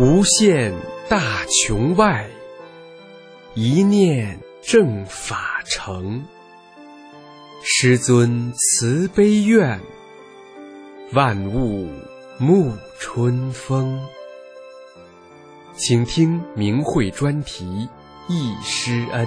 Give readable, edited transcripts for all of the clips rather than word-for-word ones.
无限大穹外，一念正法成。师尊慈悲愿，万物沐春风。请听明慧专题忆师恩。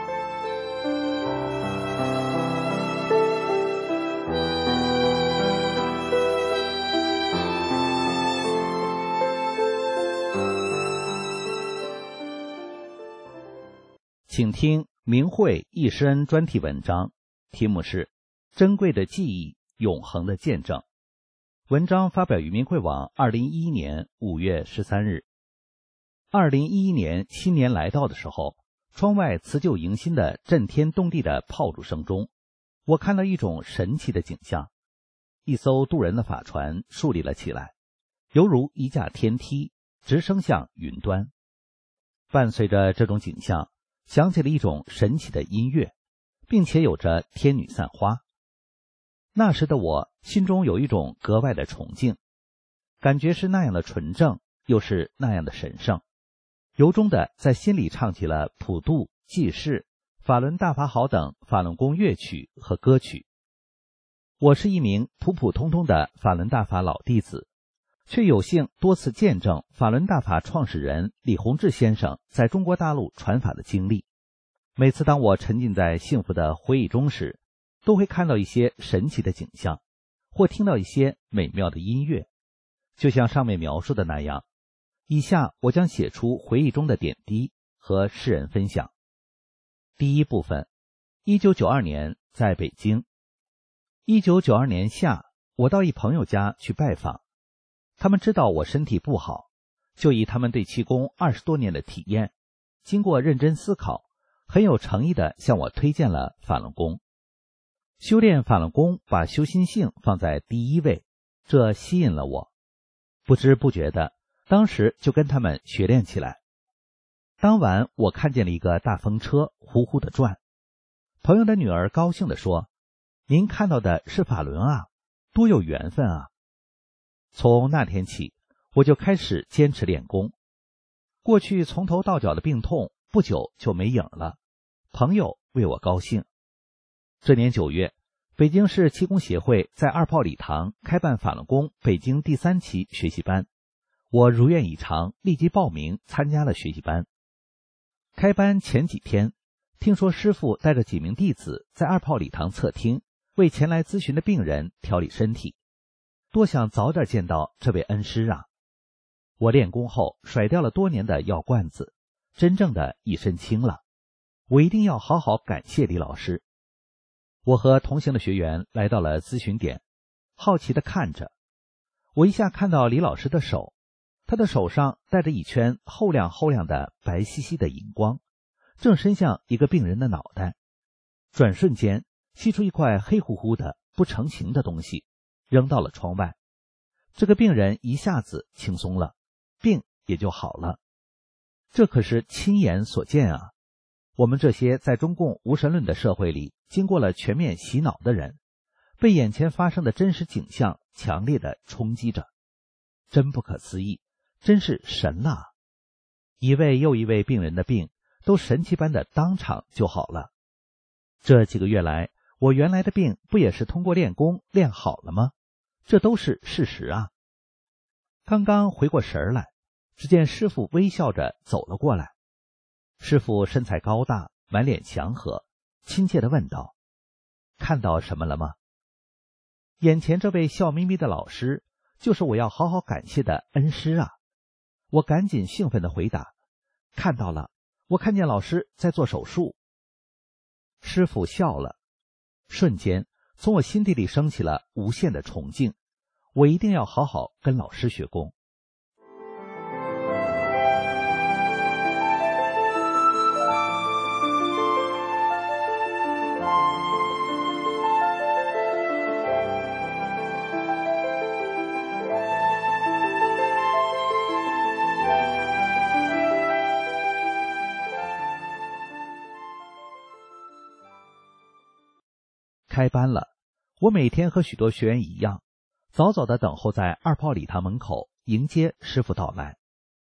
请听明慧忆师恩专题文章，题目是珍贵的记忆，永恒的见证。文章发表于明慧网2011年5月13日。2011年新年来到的时候，窗外辞旧迎新的震天动地的炮竹声中，我看到一种神奇的景象。一艘渡人的法船竖立了起来，犹如一架天梯，直升向云端。伴随着这种景象，响起了一种神奇的音乐，并且有着天女散花。那时的我心中有一种格外的崇敬，感觉是那样的纯正，又是那样的神圣，由衷的在心里唱起了普渡、济世、法轮大法好等法轮功乐曲和歌曲。我是一名普普通通的法轮大法老弟子，却有幸多次见证法轮大法创始人李洪志先生在中国大陆传法的经历。每次当我沉浸在幸福的回忆中时，都会看到一些神奇的景象，或听到一些美妙的音乐。就像上面描述的那样，以下我将写出回忆中的点滴和世人分享。第一部分，1992年在北京。1992年夏，我到一朋友家去拜访，他们知道我身体不好，就以他们对气功20多年的体验，经过认真思考，很有诚意地向我推荐了法轮功。修炼法轮功把修心性放在第一位，这吸引了我。不知不觉的，当时就跟他们学练起来。当晚我看见了一个大风车呼呼地转，朋友的女儿高兴地说：“您看到的是法轮啊，多有缘分啊！”从那天起，我就开始坚持练功。过去从头到脚的病痛不久就没影了，朋友为我高兴。这年9月，北京市气功协会在2炮礼堂开办法轮功北京第3期学习班，我如愿以偿，立即报名参加了学习班。开班前几天，听说师父带着几名弟子在2炮礼堂侧厅，为前来咨询的病人调理身体，多想早点见到这位恩师啊！我练功后甩掉了多年的药罐子，真正的一身轻了。我一定要好好感谢李老师。我和同行的学员来到了咨询点，好奇地看着。我一下看到李老师的手，他的手上带着一圈厚亮厚亮的白兮兮的荧光，正伸向一个病人的脑袋。转瞬间吸出一块黑乎乎的不成形的东西，扔到了窗外。这个病人一下子轻松了，病也就好了。这可是亲眼所见啊！我们这些在中共无神论的社会里经过了全面洗脑的人，被眼前发生的真实景象强烈地冲击着，真不可思议，真是神了啊！一位又一位病人的病都神奇般的当场就好了。这几个月来，我原来的病不也是通过练功练好了吗？这都是事实啊！刚刚回过神来，只见师父微笑着走了过来。师父身材高大，满脸祥和，亲切地问道：“看到什么了吗？”眼前这位笑眯眯的老师，就是我要好好感谢的恩师啊！我赶紧兴奋地回答：“看到了，我看见老师在做手术。”师父笑了，瞬间从我心底里升起了无限的崇敬，我一定要好好跟老师学功。开班了，我每天和许多学员一样，早早地等候在2炮礼堂门口迎接师父到来。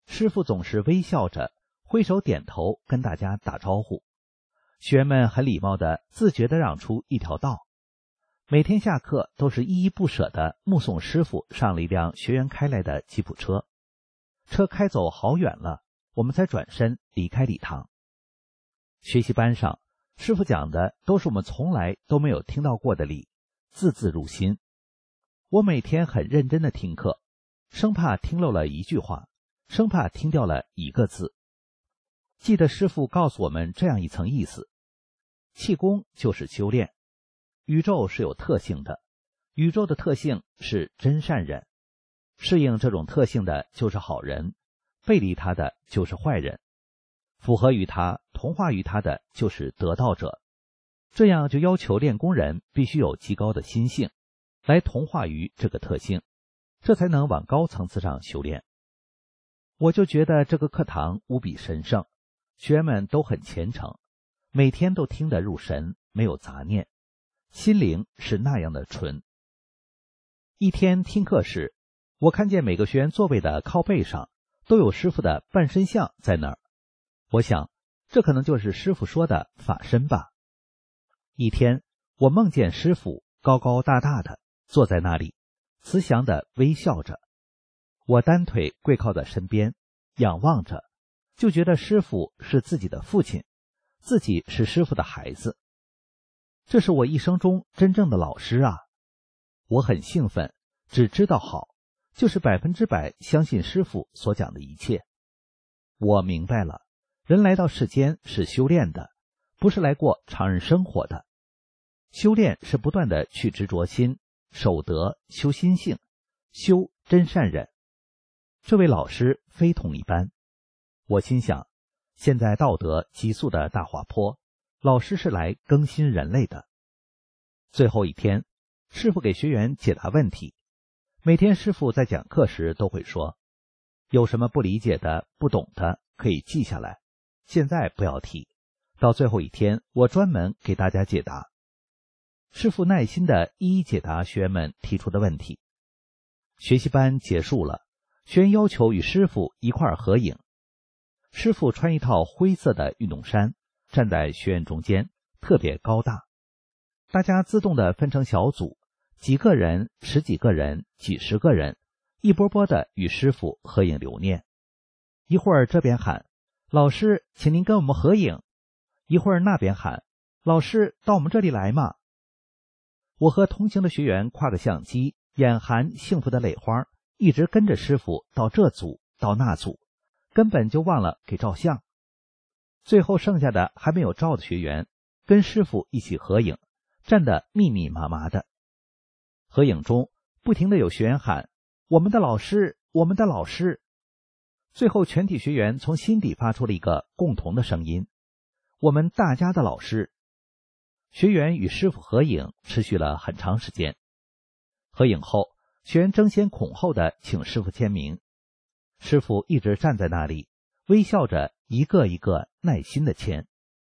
师傅总是微笑着挥手点头跟大家打招呼，学员们很礼貌地自觉地让出一条道。每天下课都是依依不舍地目送师傅上了一辆学员开来的吉普车，车开走好远了，我们才转身离开礼堂。学习班上，师傅讲的都是我们从来都没有听到过的理，字字入心。我每天很认真地听课，生怕听漏了一句话，生怕听掉了一个字。记得师傅告诉我们这样一层意思：气功就是修炼。宇宙是有特性的，宇宙的特性是真善忍，适应这种特性的就是好人，背离他的就是坏人，符合于他、同化于他的就是得道者。这样就要求练功人必须有极高的心性，来同化于这个特性，这才能往高层次上修炼。我就觉得这个课堂无比神圣，学员们都很虔诚，每天都听得入神，没有杂念，心灵是那样的纯。一天听课时，我看见每个学员座位的靠背上都有师傅的半身像在那儿，我想这可能就是师傅说的法身吧。一天我梦见师傅高高大大的坐在那里，慈祥地微笑着，我单腿跪靠在身边，仰望着，就觉得师傅是自己的父亲，自己是师傅的孩子。这是我一生中真正的老师啊！我很兴奋，只知道好，就是100%相信师傅所讲的一切。我明白了，人来到世间是修炼的，不是来过常人生活的。修炼是不断的去执着心，守德，修心性，修真善忍。这位老师非同一般。我心想，现在道德急速的大滑坡，老师是来更新人类的。最后一天，师傅给学员解答问题。每天师傅在讲课时都会说，有什么不理解的、不懂的可以记下来，现在不要提，到最后一天我专门给大家解答。师傅耐心地一一解答学员们提出的问题。学习班结束了，学员要求与师傅一块儿合影。师傅穿一套灰色的运动衫，站在学员中间，特别高大。大家自动地分成小组，几个人、10几个人、几十个人，一波波的与师傅合影留念。一会儿这边喊，老师，请您跟我们合影。一会儿那边喊，老师，到我们这里来嘛。我和同行的学员挎个相机，眼含幸福的泪花，一直跟着师傅到这组到那组，根本就忘了给照相。最后剩下的还没有照的学员跟师傅一起合影，站得密密麻麻的。合影中不停地有学员喊，我们的老师，我们的老师。最后全体学员从心底发出了一个共同的声音，我们大家的老师。学员与师傅合影持续了很长时间。合影后，学员争先恐后地请师傅签名。师傅一直站在那里，微笑着一个一个耐心地签。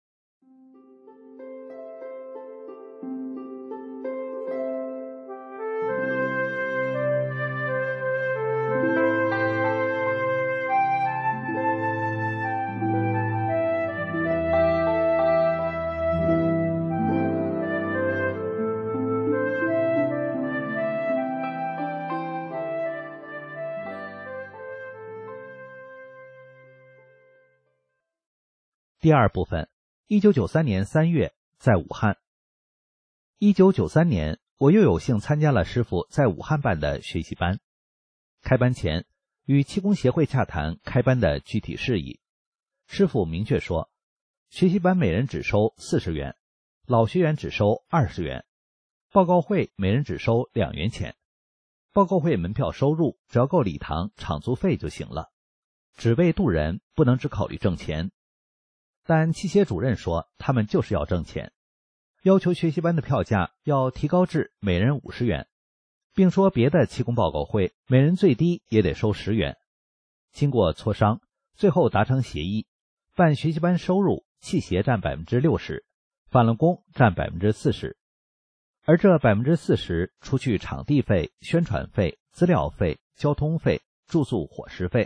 第二部分，1993年3月，在武汉。1993年，我又有幸参加了师傅在武汉办的学习班。开班前，与气功协会洽谈开班的具体事宜。师傅明确说，学习班每人只收40元，老学员只收20元，报告会每人只收2元钱。报告会门票收入只要够礼堂场租费就行了，只为渡人，不能只考虑挣钱。但气协主任说他们就是要挣钱，要求学习班的票价要提高至每人50元，并说别的气功报告会每人最低也得收10元。经过磋商，最后达成协议，办学习班收入气协占 60%， 返了工占 40%， 而这 40% 除去场地费、宣传费、资料费、交通费、住宿伙食费，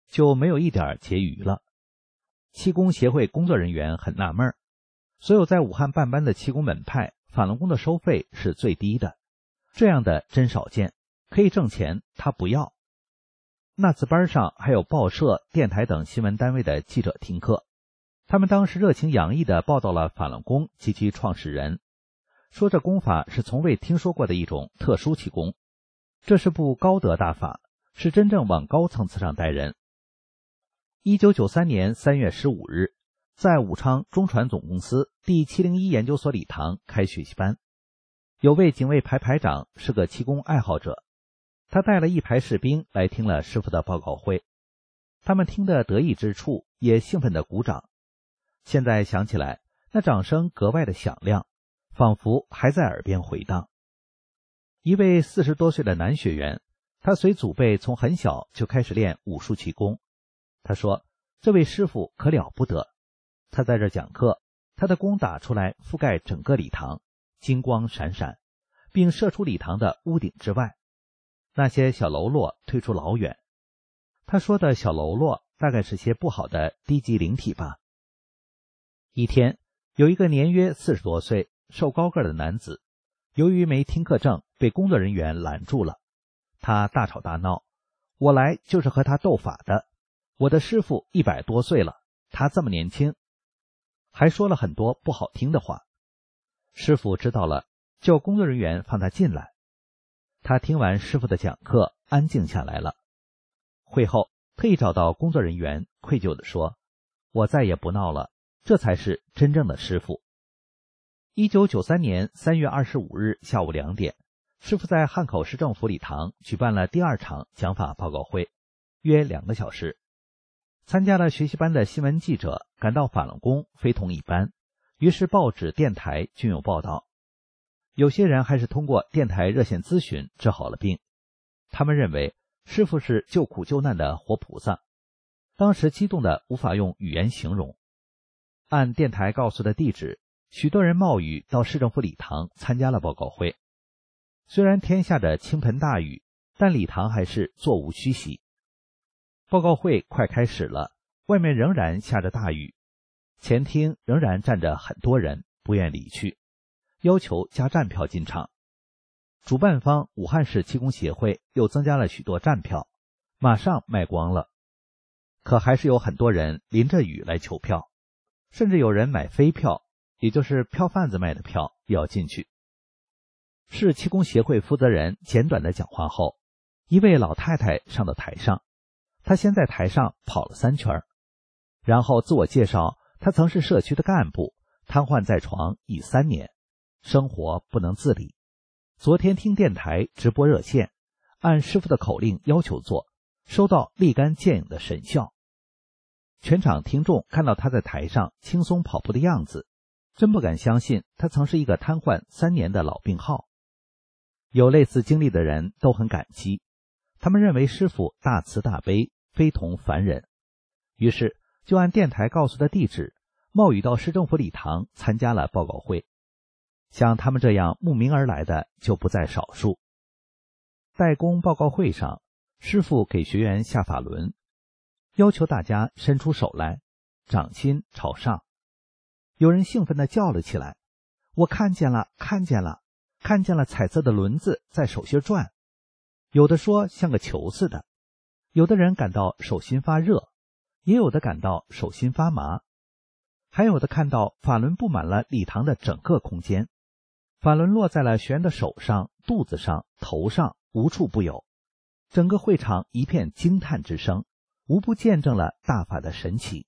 就没有一点结余了。气功协会工作人员很纳闷，所有在武汉办班的气功门派，法轮功的收费是最低的，这样的真少见，可以挣钱他不要。那次班上还有报社、电台等新闻单位的记者听课，他们当时热情洋溢地报道了法轮功及其创始人，说这功法是从未听说过的一种特殊气功，这是部高德大法，是真正往高层次上带人。1993年3月15日，在武昌中船总公司第701研究所礼堂开学习班，有位警卫排排长是个气功爱好者，他带了一排士兵来听了师傅的报告会，他们听得得意之处，也兴奋地鼓掌。现在想起来，那掌声格外的响亮，仿佛还在耳边回荡。一位40多岁的男学员，他随祖辈从很小就开始练武术气功。他说，这位师傅可了不得，他在这讲课，他的功打出来覆盖整个礼堂，金光闪闪，并射出礼堂的屋顶之外，那些小喽啰退出老远。他说的小喽啰大概是些不好的低级灵体吧。一天，有一个年约40多岁、瘦高个的男子，由于没听课证，被工作人员拦住了。他大吵大闹，我来就是和他斗法的，我的师傅100多岁了，他这么年轻，还说了很多不好听的话。师傅知道了，叫工作人员放他进来。他听完师傅的讲课，安静下来了。会后特意找到工作人员，愧疚地说，我再也不闹了，这才是真正的师傅。1993年3月25日下午2点，师傅在汉口市政府礼堂举办了第2场讲法报告会，约2个小时。参加了学习班的新闻记者感到法轮功非同一般，于是报纸、电台均有报道。有些人还是通过电台热线咨询治好了病。他们认为师傅是救苦救难的活菩萨，当时激动的无法用语言形容。按电台告诉的地址，许多人冒雨到市政府礼堂参加了报告会。虽然天下着倾盆大雨，但礼堂还是座无虚席。报告会快开始了，外面仍然下着大雨，前厅仍然站着很多人，不愿离去，要求加站票进场。主办方武汉市气功协会又增加了许多站票，马上卖光了。可还是有很多人淋着雨来求票，甚至有人买飞票，也就是票贩子卖的票，也要进去。市气功协会负责人简短的讲话后，一位老太太上到台上，她先在台上跑了3圈，然后自我介绍，她曾是社区的干部，瘫痪在床已3年，生活不能自理。昨天听电台直播热线，按师傅的口令要求做，收到立竿见影的神效。全场听众看到他在台上轻松跑步的样子，真不敢相信他曾是一个瘫痪3年的老病号。有类似经历的人都很感激，他们认为师傅大慈大悲，非同凡人，于是就按电台告诉的地址，冒雨到市政府礼堂参加了报告会。像他们这样慕名而来的就不在少数。代工报告会上，师傅给学员下法轮，要求大家伸出手来，掌心朝上。有人兴奋地叫了起来，我看见了，看见了，看见了彩色的轮子在手心转。有的说像个球似的，有的人感到手心发热，也有的感到手心发麻，还有的看到法轮布满了礼堂的整个空间，法轮落在了学员的手上、肚子上、头上，无处不有。整个会场一片惊叹之声，无不见证了大法的神奇。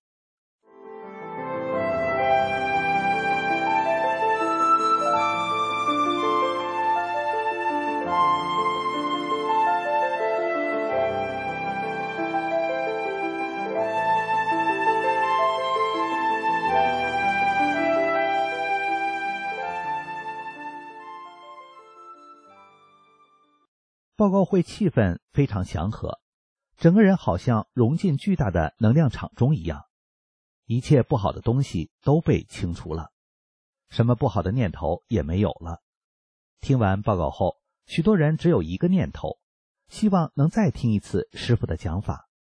报告会气氛非常祥和，整个人好像融进巨大的能量场中一样，一切不好的东西都被清除了，什么不好的念头也没有了。听完报告后，许多人只有一个念头，希望能再听一次师父的讲法。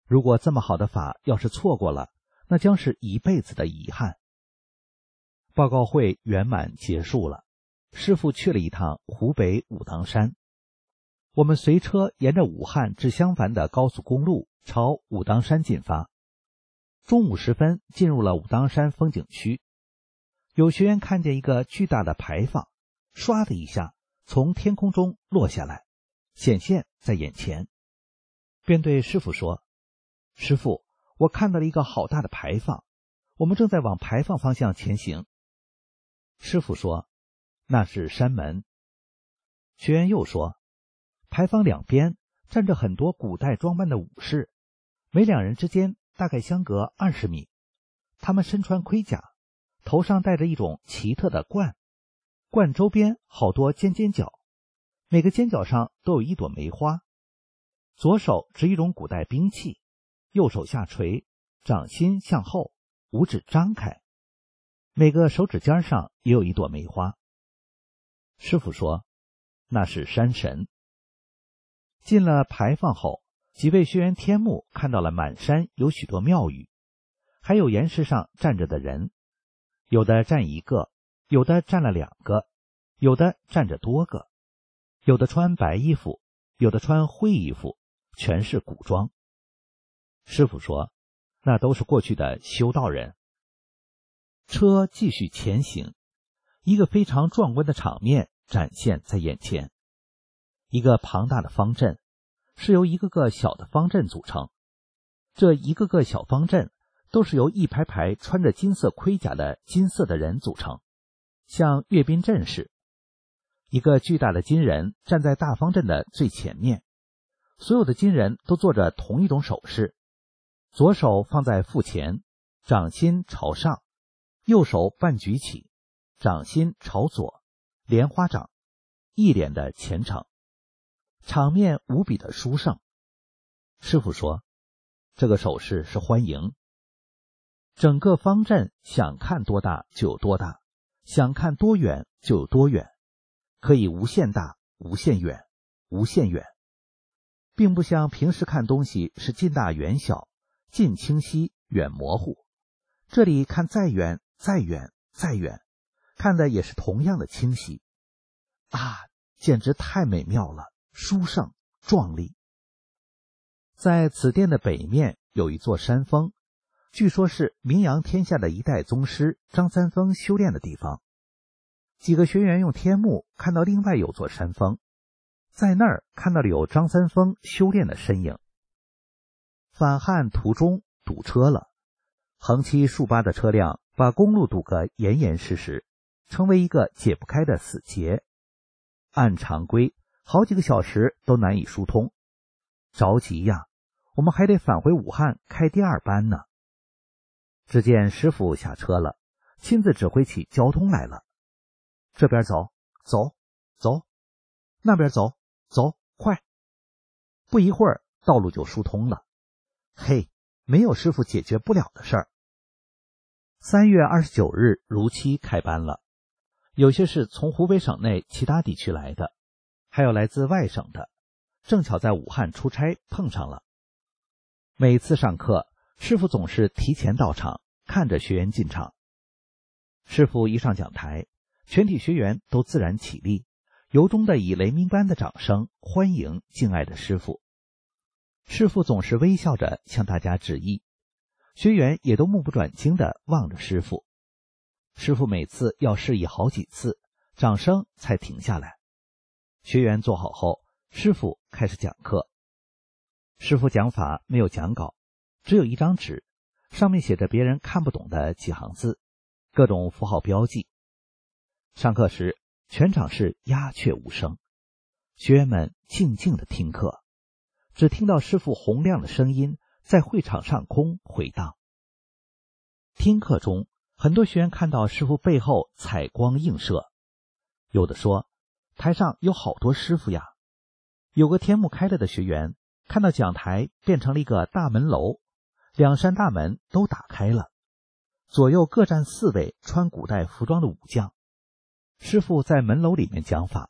如果这么好的法要是错过了，那将是一辈子的遗憾。报告会圆满结束了，师父去了一趟湖北武当山。我们随车沿着武汉至襄樊的高速公路朝武当山进发。中午时分进入了武当山风景区，有学员看见一个巨大的牌坊，唰的一下从天空中落下来，显现在眼前，便对师父说：师父，我看到了一个好大的牌坊，我们正在往牌坊方向前行。师父说：那是山门。学员又说：牌坊两边站着很多古代装扮的武士，每两人之间大概相隔20米，他们身穿盔甲，头上戴着一种奇特的冠，冠周边好多尖尖角，每个尖角上都有一朵梅花。左手执一种古代兵器，右手下垂，掌心向后，五指张开，每个手指尖上也有一朵梅花。师父说：那是山神。进了牌坊后，几位学员天目看到了满山有许多庙宇，还有岩石上站着的人，有的站一个，有的站了2个，有的站着多个，有的穿白衣服，有的穿灰衣服，全是古装。师父说：那都是过去的修道人。车继续前行，一个非常壮观的场面展现在眼前。一个庞大的方阵是由一个个小的方阵组成，这一个个小方阵都是由一排排穿着金色盔甲的金色的人组成，像阅兵阵势。一个巨大的金人站在大方阵的最前面，所有的金人都做着同一种手势，左手放在腹前，掌心朝上，右手半举起，掌心朝左，莲花掌，一脸的虔诚，场面无比的殊胜。师父说：这个手势是欢迎。整个方阵想看多大就有多大，想看多远就有多远，可以无限大、无限远、无限远，并不像平时看东西是近大远小，近清晰，远模糊。这里看再远、再远、再远，看的也是同样的清晰。啊，简直太美妙了，殊胜壮丽。在此殿的北面有一座山峰，据说是名扬天下的一代宗师张三丰修炼的地方。几个学员用天目看到另外有座山峰，在那儿看到了有张三丰修炼的身影。返汉途中堵车了，横七竖八的车辆把公路堵个严严实实，成为一个解不开的死结。按常规好几个小时都难以疏通，着急呀，我们还得返回武汉开第2班呢。只见师傅下车了，亲自指挥起交通来了。这边走，走，走；那边走，走，快。不一会儿，道路就疏通了。嘿，没有师傅解决不了的事儿。3月29日如期开班了，有些是从湖北省内其他地区来的，还有来自外省的，正巧在武汉出差碰上了。每次上课，师傅总是提前到场，看着学员进场。师傅一上讲台，全体学员都自然起立，由衷的以雷鸣般的掌声欢迎敬爱的师傅。师傅总是微笑着向大家致意，学员也都目不转睛地望着师傅。师傅每次要示意好几次，掌声才停下来。学员坐好后，师傅开始讲课。师傅讲法没有讲稿，只有一张纸，上面写着别人看不懂的几行字，各种符号标记。上课时，全场是鸦雀无声，学员们静静地听课，只听到师傅洪亮的声音在会场上空回荡。听课中，很多学员看到师傅背后彩光映射，有的说台上有好多师傅呀。有个天目开了的学员看到讲台变成了一个大门楼，2扇大门都打开了，左右各站4位穿古代服装的武将。师傅在门楼里面讲法，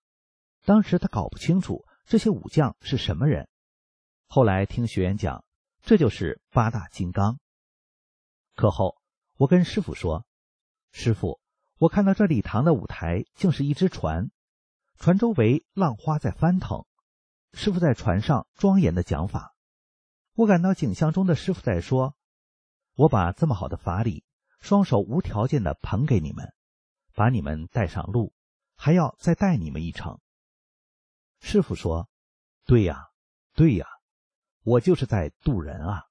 当时他搞不清楚这些武将是什么人，后来听学员讲， 这就是八大金刚。课后，我跟师父说，师父，我看到这礼堂的舞台竟是一只船，船周围浪花在翻腾，师父在船上庄严的讲法。我感到景象中的师父在说，我把这么好的法理双手无条件的捧给你们，把你们带上路，还要再带你们一程。师父说，对呀，对呀，我就是在渡人啊。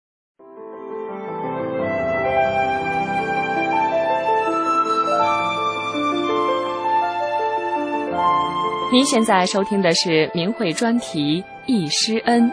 您现在收听的是明慧专题《忆师恩》。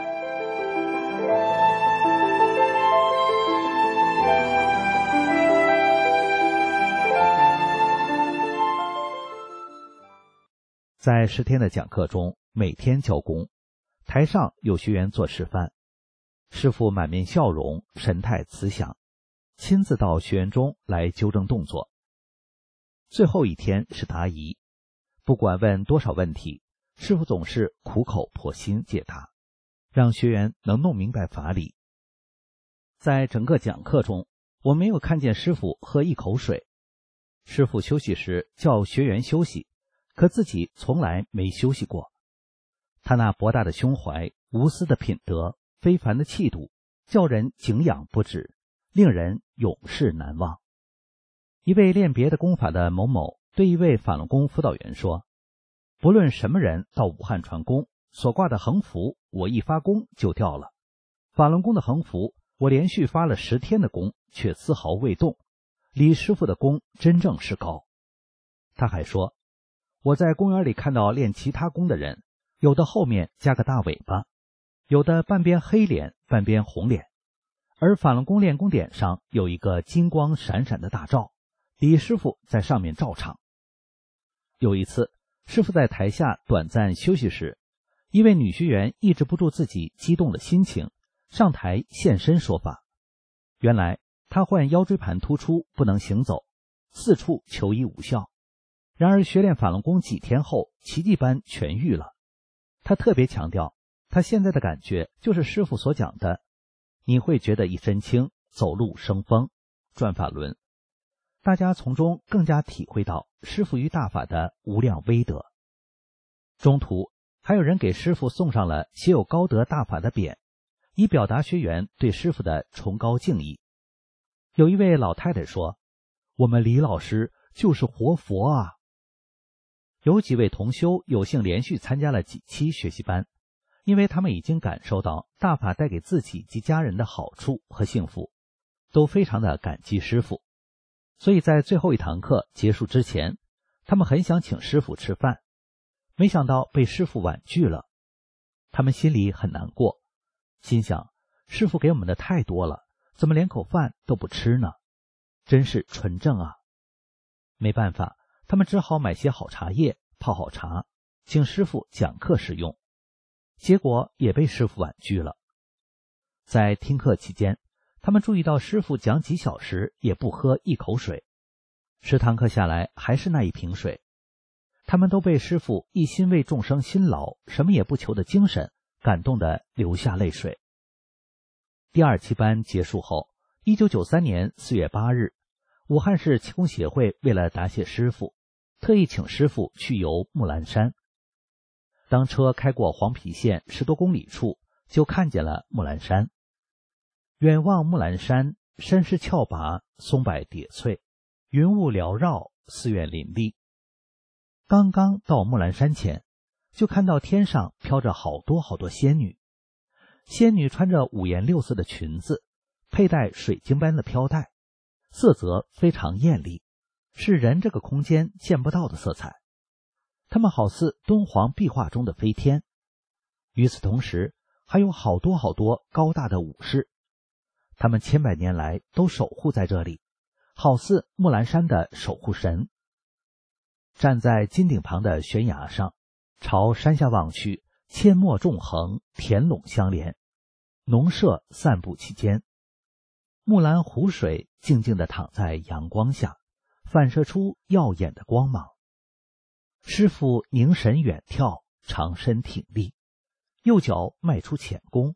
在10天的讲课中，每天教功，台上有学员做示范，师父满面笑容，神态慈祥，亲自到学员中来纠正动作。最后一天是答疑，不管问多少问题，师父总是苦口婆心解答，让学员能弄明白法理。在整个讲课中，我没有看见师父喝一口水。师父休息时叫学员休息，可自己从来没休息过。他那博大的胸怀、无私的品德、非凡的气度，叫人敬仰不止，令人永世难忘。一位练别的功法的某某对一位法轮功辅导员说，不论什么人到武汉传功，所挂的横幅我一发功就掉了。法轮功的横幅我连续发了10天的功，却丝毫未动，离师父的功真正是高。他还说，我在公园里看到练其他功的人，有的后面加个大尾巴，有的半边黑脸半边红脸，而法轮功练功点上有一个金光闪闪的大罩，李师傅在上面照场。有一次，师傅在台下短暂休息时，一位女学员抑制不住自己激动的心情，上台现身说法。原来她患腰椎盘突出，不能行走，四处求医无效。然而学练法轮功几天后，奇迹般痊愈了。他特别强调，他现在的感觉就是师父所讲的，你会觉得一身轻，走路生风，转法轮。大家从中更加体会到师父于大法的无量威德。中途还有人给师父送上了写有高德大法的匾，以表达学员对师父的崇高敬意。有一位老太太说，我们李老师就是活佛啊。有几位同修有幸连续参加了几期学习班，因为他们已经感受到大法带给自己及家人的好处和幸福，都非常的感激师父。所以在最后一堂课结束之前，他们很想请师父吃饭，没想到被师父婉拒了。他们心里很难过，心想师父给我们的太多了，怎么连口饭都不吃呢？真是纯正啊！没办法，他们只好买些好茶叶，泡好茶，请师父讲课时用。结果也被师父婉拒了。在听课期间，他们注意到师父讲几小时也不喝一口水，10堂课下来还是那一瓶水。他们都被师父一心为众生辛劳，什么也不求的精神感动得流下泪水。第2期班结束后，1993年4月8日，武汉市气功协会为了答谢师父，特意请师父去游木兰山。当车开过黄陂县10多公里处，就看见了木兰山。远望木兰山，山势峭拔，松柏叠翠，云雾缭绕，寺院林立。刚刚到木兰山前，就看到天上飘着好多好多仙女。仙女穿着5颜6色的裙子，佩戴水晶般的飘带，色泽非常艳丽，是人这个空间见不到的色彩。它们好似敦煌壁画中的飞天。与此同时，还有好多好多高大的武士，他们千百年来都守护在这里，好似木兰山的守护神。站在金顶旁的悬崖上，朝山下望去，阡陌纵横，田垄相连，农舍散布其间。木兰湖水静静地躺在阳光下，反射出耀眼的光芒。师父凝神远眺，长身挺立，右脚迈出浅弓，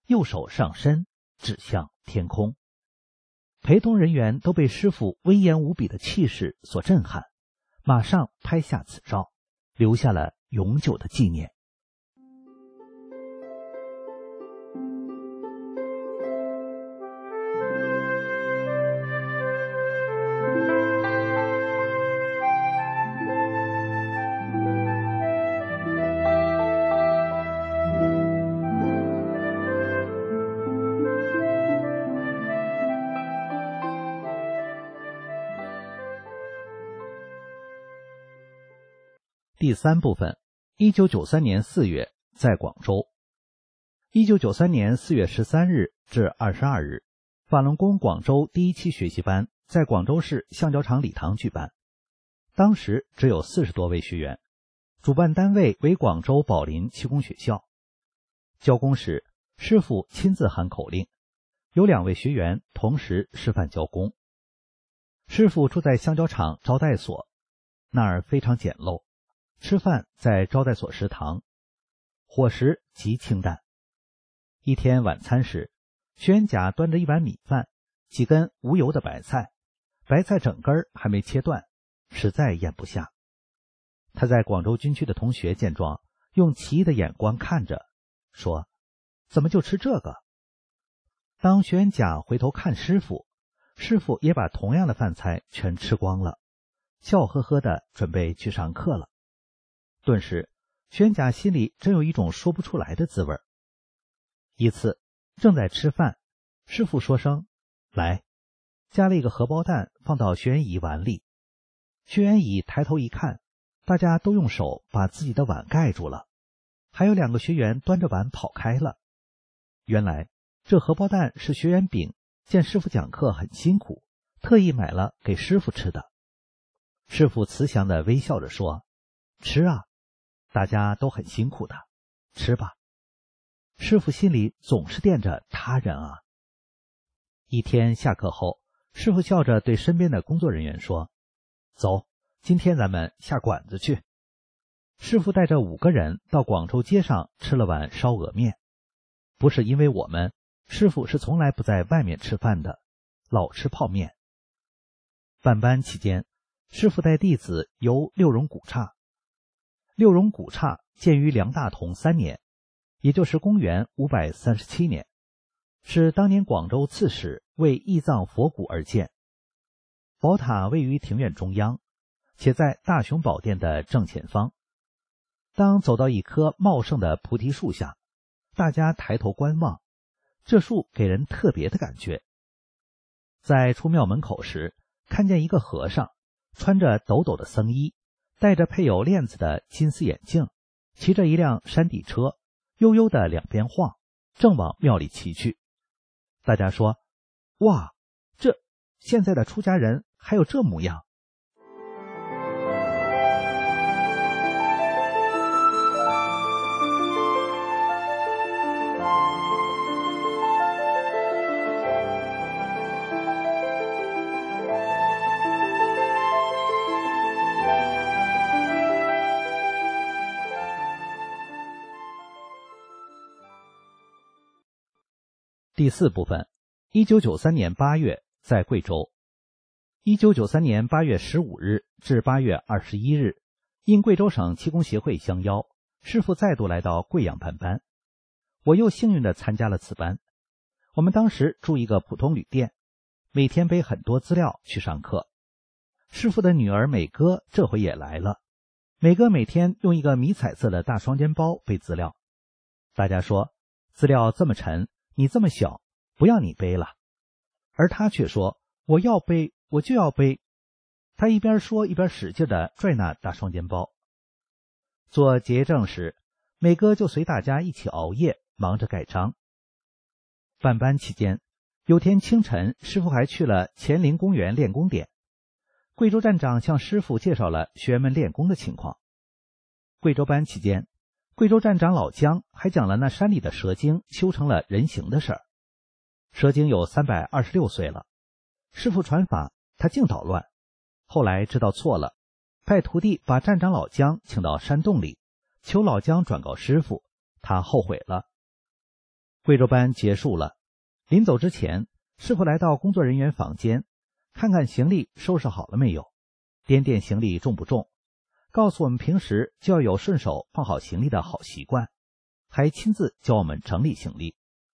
右手上伸，指向天空。陪同人员都被师傅威严无比的气势所震撼，马上拍下此照，留下了永久的纪念。第三部分，1993年4月，在广州。1993年4月13日至22日，法轮功广州第一期学习班在广州市橡胶厂礼堂举办。当时只有40多位学员，主办单位为广州宝林气功学校。教功时，师傅亲自喊口令，有2位学员同时示范教功。师傅住在橡胶厂招待所，那儿非常简陋。吃饭在招待所食堂，伙食极清淡。一天晚餐时，学员甲端着一碗米饭，几根无油的白菜，白菜整根还没切断，实在咽不下。他在广州军区的同学见状，用奇异的眼光看着，说：“怎么就吃这个？”当学员甲回头看师傅，师傅也把同样的饭菜全吃光了，笑呵呵的准备去上课了。顿时，学员甲心里真有一种说不出来的滋味。一次，正在吃饭，师傅说声“来”，加了一个荷包蛋放到学员乙碗里。学员乙抬头一看，大家都用手把自己的碗盖住了，还有2个学员端着碗跑开了。原来，这荷包蛋是学员丙见师傅讲课很辛苦，特意买了给师傅吃的。师傅慈祥地微笑着说：“吃啊，大家都很辛苦的，吃吧。”师傅心里总是惦着他人啊。一天下课后，师傅笑着对身边的工作人员说：“走，今天咱们下馆子去。”师傅带着5个人到广州街上吃了碗烧鹅面。不是因为我们，师傅是从来不在外面吃饭的，老吃泡面。办班期间，师傅带弟子游六榕古刹。六榕古刹建于梁大同3年，也就是公元537年，是当年广州刺史为义葬佛骨而建。宝塔位于庭院中央，且在大雄宝殿的正前方。当走到一棵茂盛的菩提树下，大家抬头观望，这树给人特别的感觉。在出庙门口时，看见一个和尚，穿着抖抖的僧衣，戴着配有链子的金丝眼镜，骑着一辆山地车，悠悠的两边晃，正往庙里骑去。大家说：“哇，这现在的出家人还有这模样。”第4部分，1993年8月，在贵州。1993年8月15日至8月21日，应贵州省气功协会相邀，师傅再度来到贵阳办班。我又幸运地参加了此班。我们当时住一个普通旅店，每天背很多资料去上课。师傅的女儿美哥这回也来了。美哥每天用一个迷彩色的大双肩包背资料。大家说，资料这么沉，你这么小，不要你背了。而他却说，我要背，我就要背。他一边说一边使劲地拽那大双肩包。做结业证时，美哥就随大家一起熬夜，忙着盖章。办班期间，有天清晨，师傅还去了乾陵公园练功点。贵州站长向师傅介绍了学员们练功的情况。贵州班期间，贵州站长老姜还讲了那山里的蛇精修成了人形的事儿。蛇精有326岁了，师傅传法，他净捣乱。后来知道错了，派徒弟把站长老姜请到山洞里，求老姜转告师傅，他后悔了。 贵州班结束了，临走之前，师傅来到工作人员房间，看看行李收拾好了没有，掂掂行李重不重，告诉我们平时就要有顺手放好行李的好习惯，还亲自教我们整理行李。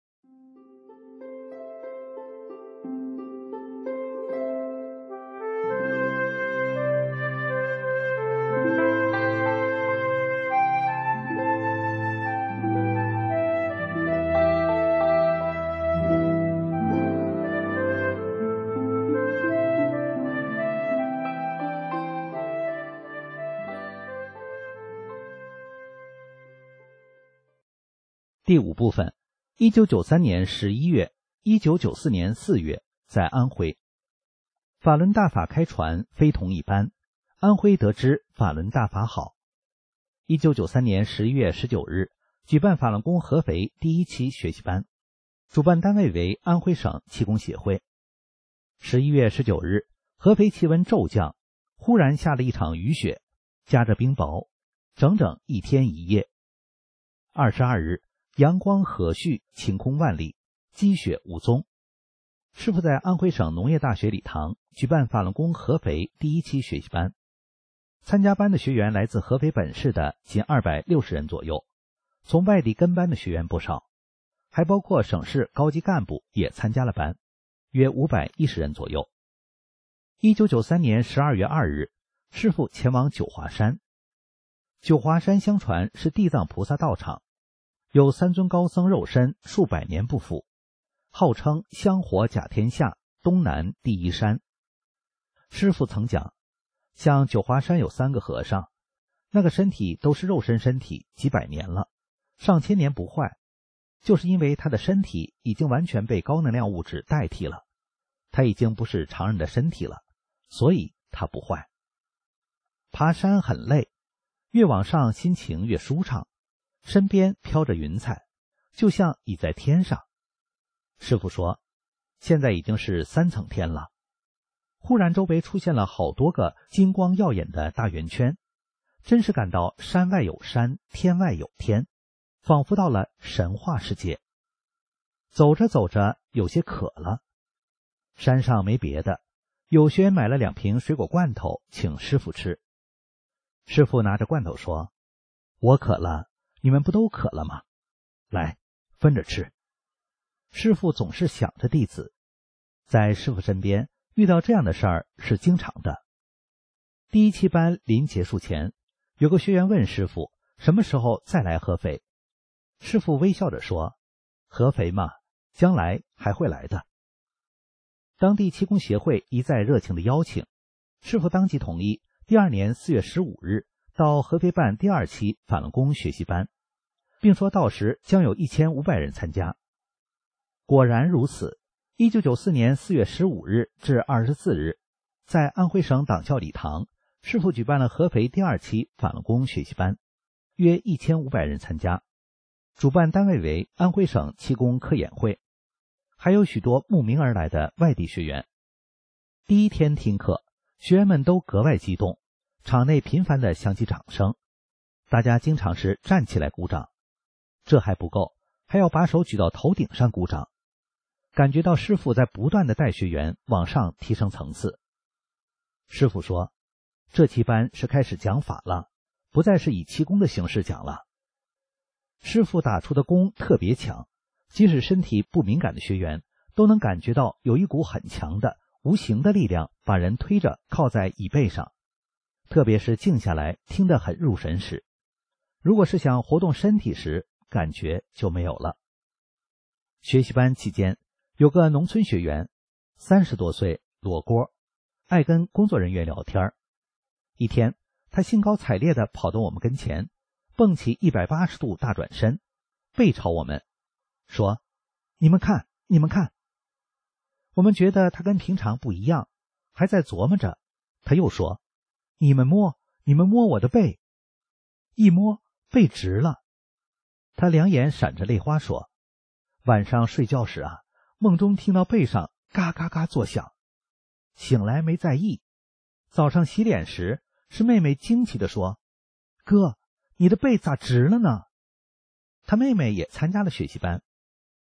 第5部分，1993年11月，1994年4月，在安徽，法轮大法开传非同一般，安徽得知法轮大法好。1993年11月19日，举办法轮功合肥第1期学习班，主办单位为安徽省气功协会。11月19日，合肥气温骤降，忽然下了一场雨雪，夹着冰雹，整整1天1夜。22日，阳光和煦，晴空万里，积雪无踪。师傅在安徽省农业大学礼堂举办法轮功合肥第1期学习班，参加班的学员来自合肥本市的仅260人左右，从外地跟班的学员不少，还包括省市高级干部也参加了班，约510人左右。1993年12月2日，师傅前往九华山。九华山相传是地藏菩萨道场，有3尊高僧肉身数百年不腐，号称香火甲天下，东南第1山。师父曾讲，像九华山有3个和尚，那个身体都是肉身体，几百年了，上千年不坏，就是因为他的身体已经完全被高能量物质代替了，他已经不是常人的身体了，所以他不坏。爬山很累，越往上心情越舒畅，身边飘着云彩，就像已在天上。师父说，现在已经是3层天了。忽然周围出现了好多个金光耀眼的大圆圈，真是感到山外有山，天外有天，仿佛到了神话世界。走着走着有些渴了，山上没别的，有学员买了2瓶水果罐头请师父吃。师父拿着罐头说，我渴了，你们不都渴了吗？来，分着吃。师父总是想着弟子，在师父身边遇到这样的事儿是经常的。第1期班临结束前，有个学员问师父什么时候再来合肥。师父微笑着说，合肥嘛，将来还会来的。当地气功协会一再热情的邀请，师父当即同意第2年4月15日到合肥办第2期法轮功学习班，并说到时将有1500人参加。果然如此，1994年4月15日至24日，在安徽省党校礼堂，师父举办了合肥第2期法轮功学习班，约1500人参加，主办单位为安徽省气功科研会，还有许多慕名而来的外地学员。第1天听课，学员们都格外激动，场内频繁地响起掌声，大家经常是站起来鼓掌。这还不够，还要把手举到头顶上鼓掌，感觉到师父在不断地带学员往上提升层次。师父说，这期班是开始讲法了，不再是以气功的形式讲了。师父打出的功特别强，即使身体不敏感的学员都能感觉到有一股很强的无形的力量把人推着靠在椅背上，特别是静下来听得很入神时，如果是想活动身体时，感觉就没有了。学习班期间，有个农村学员30多岁，裸锅，爱跟工作人员聊天。一天，他兴高采烈地跑到我们跟前，蹦起180度大转身，背朝我们，说，你们看，你们看。我们觉得他跟平常不一样，还在琢磨着，他又说，你们摸我的背。一摸，背直了。他两眼闪着泪花说，晚上睡觉时啊，梦中听到背上嘎嘎嘎作响，醒来没在意，早上洗脸时，是妹妹惊奇地说，哥，你的背咋直了呢？他妹妹也参加了学习班。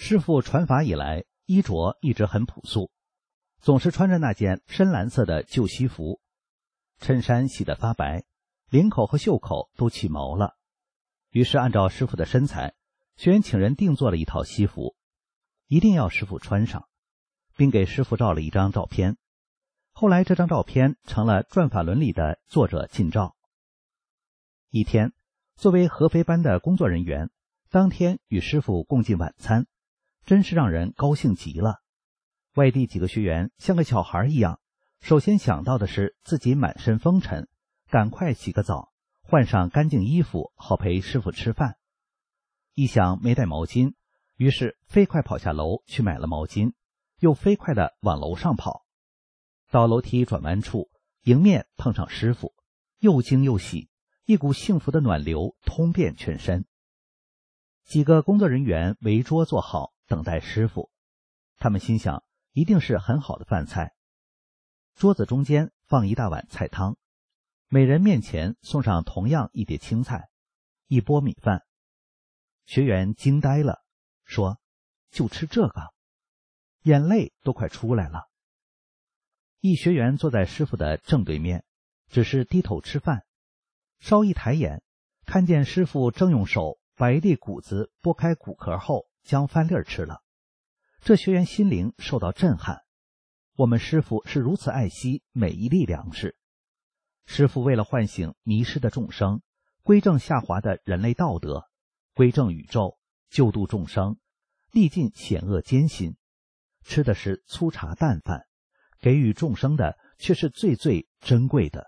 师父传法以来，衣着一直很朴素，总是穿着那件深蓝色的旧西服，衬衫洗得发白，领口和袖口都起毛了。于是按照师父的身材，学员请人定做了一套西服，一定要师父穿上，并给师父照了一张照片。后来这张照片成了《转法轮》里的作者近照。一天，作为合肥班的工作人员，当天与师父共进晚餐，真是让人高兴极了。外地几个学员像个小孩一样，首先想到的是自己满身风尘，赶快洗个澡，换上干净衣服，好陪师父吃饭。一想没带毛巾，于是飞快跑下楼去买了毛巾，又飞快地往楼上跑。到楼梯转弯处，迎面碰上师父，又惊又喜，一股幸福的暖流通遍全身。几个工作人员围桌坐好，等待师父。他们心想，一定是很好的饭菜。桌子中间放一大碗菜汤，每人面前送上同样一碟青菜，一钵米饭。学员惊呆了，说：“就吃这个？”眼泪都快出来了。一学员坐在师父的正对面，只是低头吃饭，稍一抬眼，看见师父正用手把一粒谷子剥开谷壳后将饭粒吃了。这学员心灵受到震撼，我们师父是如此爱惜每一粒粮食。师父为了唤醒迷失的众生，归正下滑的人类道德，归正宇宙，救度众生，历尽险恶艰辛，吃的是粗茶淡饭，给予众生的却是最最珍贵的。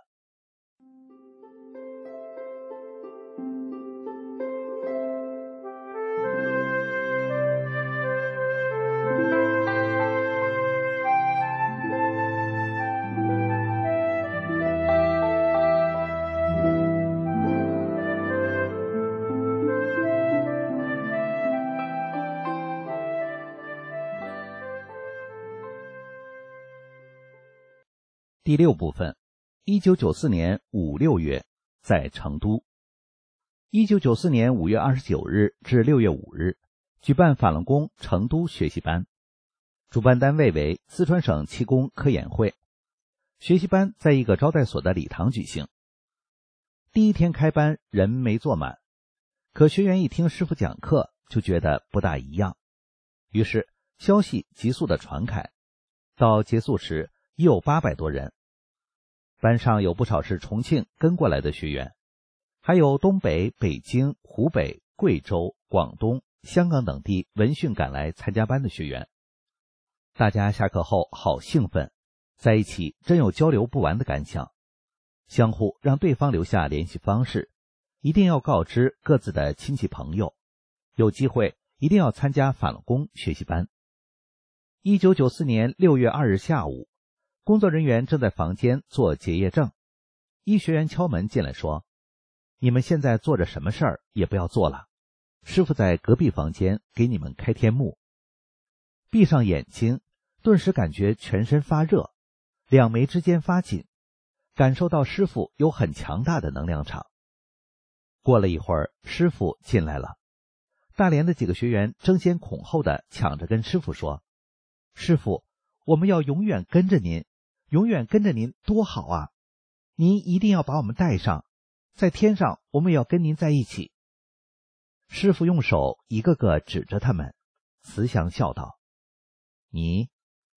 第六部分，1994年5、6月，在成都。1994年5月29日至6月5日，举办法轮功成都学习班，主办单位为四川省气功科研会。学习班在一个招待所的礼堂举行。第一天开班，人没坐满，可学员一听师父讲课，就觉得不大一样，于是消息急速地传开，到结束时已有800多人。班上有不少是重庆跟过来的学员，还有东北、北京、湖北、贵州、广东、香港等地闻讯赶来参加班的学员。大家下课后好兴奋，在一起真有交流不完的感想，相互让对方留下联系方式，一定要告知各自的亲戚朋友，有机会一定要参加法轮功学习班。1994年6月2日下午，工作人员正在房间做结业证，一学员敲门进来说：“你们现在做着什么事儿也不要做了，师父在隔壁房间给你们开天目。”闭上眼睛，顿时感觉全身发热，两眉之间发紧，感受到师父有很强大的能量场。过了一会儿，师父进来了，大连的几个学员争先恐后的抢着跟师父说：“师父，我们要永远跟着您，永远跟着您多好啊！您一定要把我们带上，在天上我们也要跟您在一起。”师父用手一个个指着他们，慈祥笑道：“你，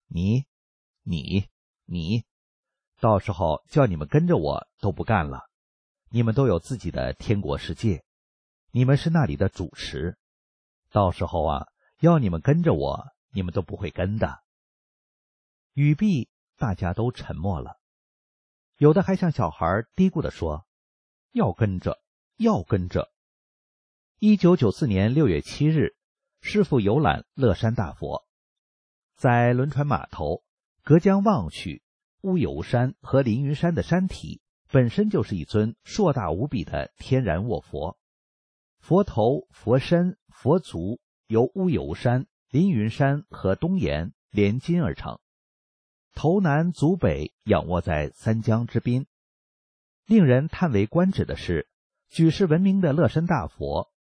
到时候叫你们跟着我都不干了，你们都有自己的天国世界，你们是那里的主持，到时候啊，要你们跟着我，你们都不会跟的。”语毕，大家都沉默了，有的还像小孩嘀咕地说：“要跟着，要跟着。”1994年6月7日，师父游览乐山大佛，在轮船码头隔江望去，乌油山和凌云山的山体本身就是一尊硕大无比的天然卧佛，佛头、佛身、佛足由乌油山、凌云山和东岩连金而成，头南足北仰卧在三江之滨。令人叹为观止的是，举世闻名的乐山大佛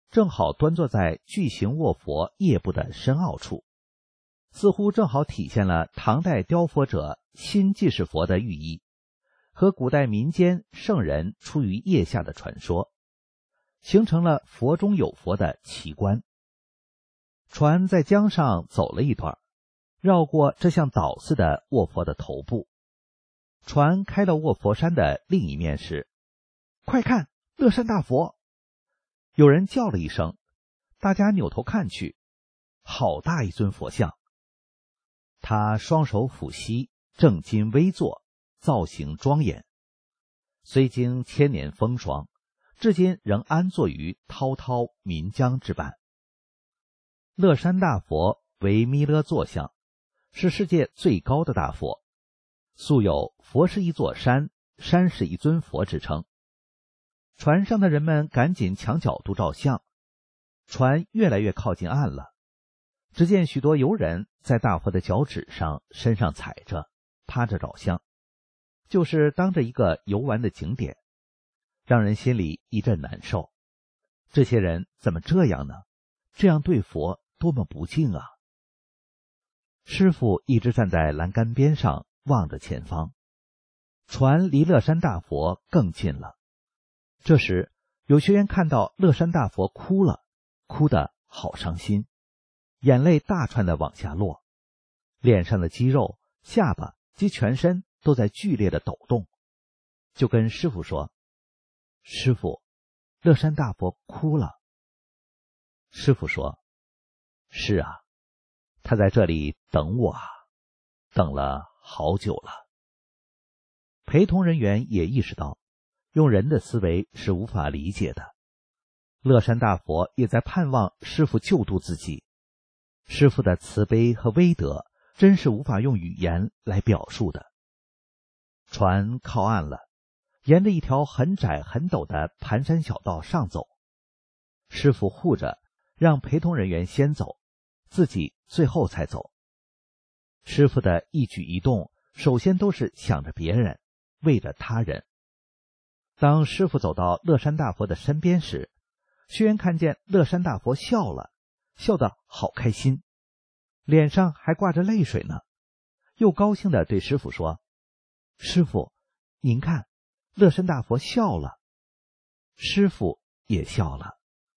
正好端坐在巨型卧佛腋部的深凹处，似乎正好体现了唐代雕佛者新济世佛的寓意，和古代民间圣人出于腋下的传说，形成了佛中有佛的奇观。船在江上走了一段，绕过这像岛似的卧佛的头部。船开到卧佛山的另一面时，快看，乐山大佛！有人叫了一声，大家扭头看去，好大一尊佛像。他双手抚膝，正襟危坐，造型庄严。虽经千年风霜，至今仍安坐于滔滔岷江之畔。乐山大佛为弥勒坐像，是世界最高的大佛，素有佛是一座山，山是一尊佛之称。船上的人们赶紧抢角度照相，船越来越靠近岸了，只见许多游人在大佛的脚趾上、身上踩着，趴着照相，就是当着一个游玩的景点，让人心里一阵难受。这些人怎么这样呢？这样对佛多么不敬啊！师父一直站在栏杆边上望着前方，船离乐山大佛更近了。这时有学员看到乐山大佛哭了，哭得好伤心，眼泪大串的往下落，脸上的肌肉、下巴及全身都在剧烈的抖动，就跟师父说：“师父，乐山大佛哭了。”师父说：“是啊，他在这里等我啊，等了好久了。”陪同人员也意识到，用人的思维是无法理解的。乐山大佛也在盼望师父救度自己，师父的慈悲和威德真是无法用语言来表述的。船靠岸了，沿着一条很窄很陡的盘山小道上走。师父护着，让陪同人员先走，自己最后才走。师父的一举一动，首先都是想着别人，为着他人。当师父走到乐山大佛的身边时，学员看见乐山大佛笑了，笑得好开心，脸上还挂着泪水呢，又高兴地对师父说：“师父，您看，乐山大佛笑了。”师父也笑了。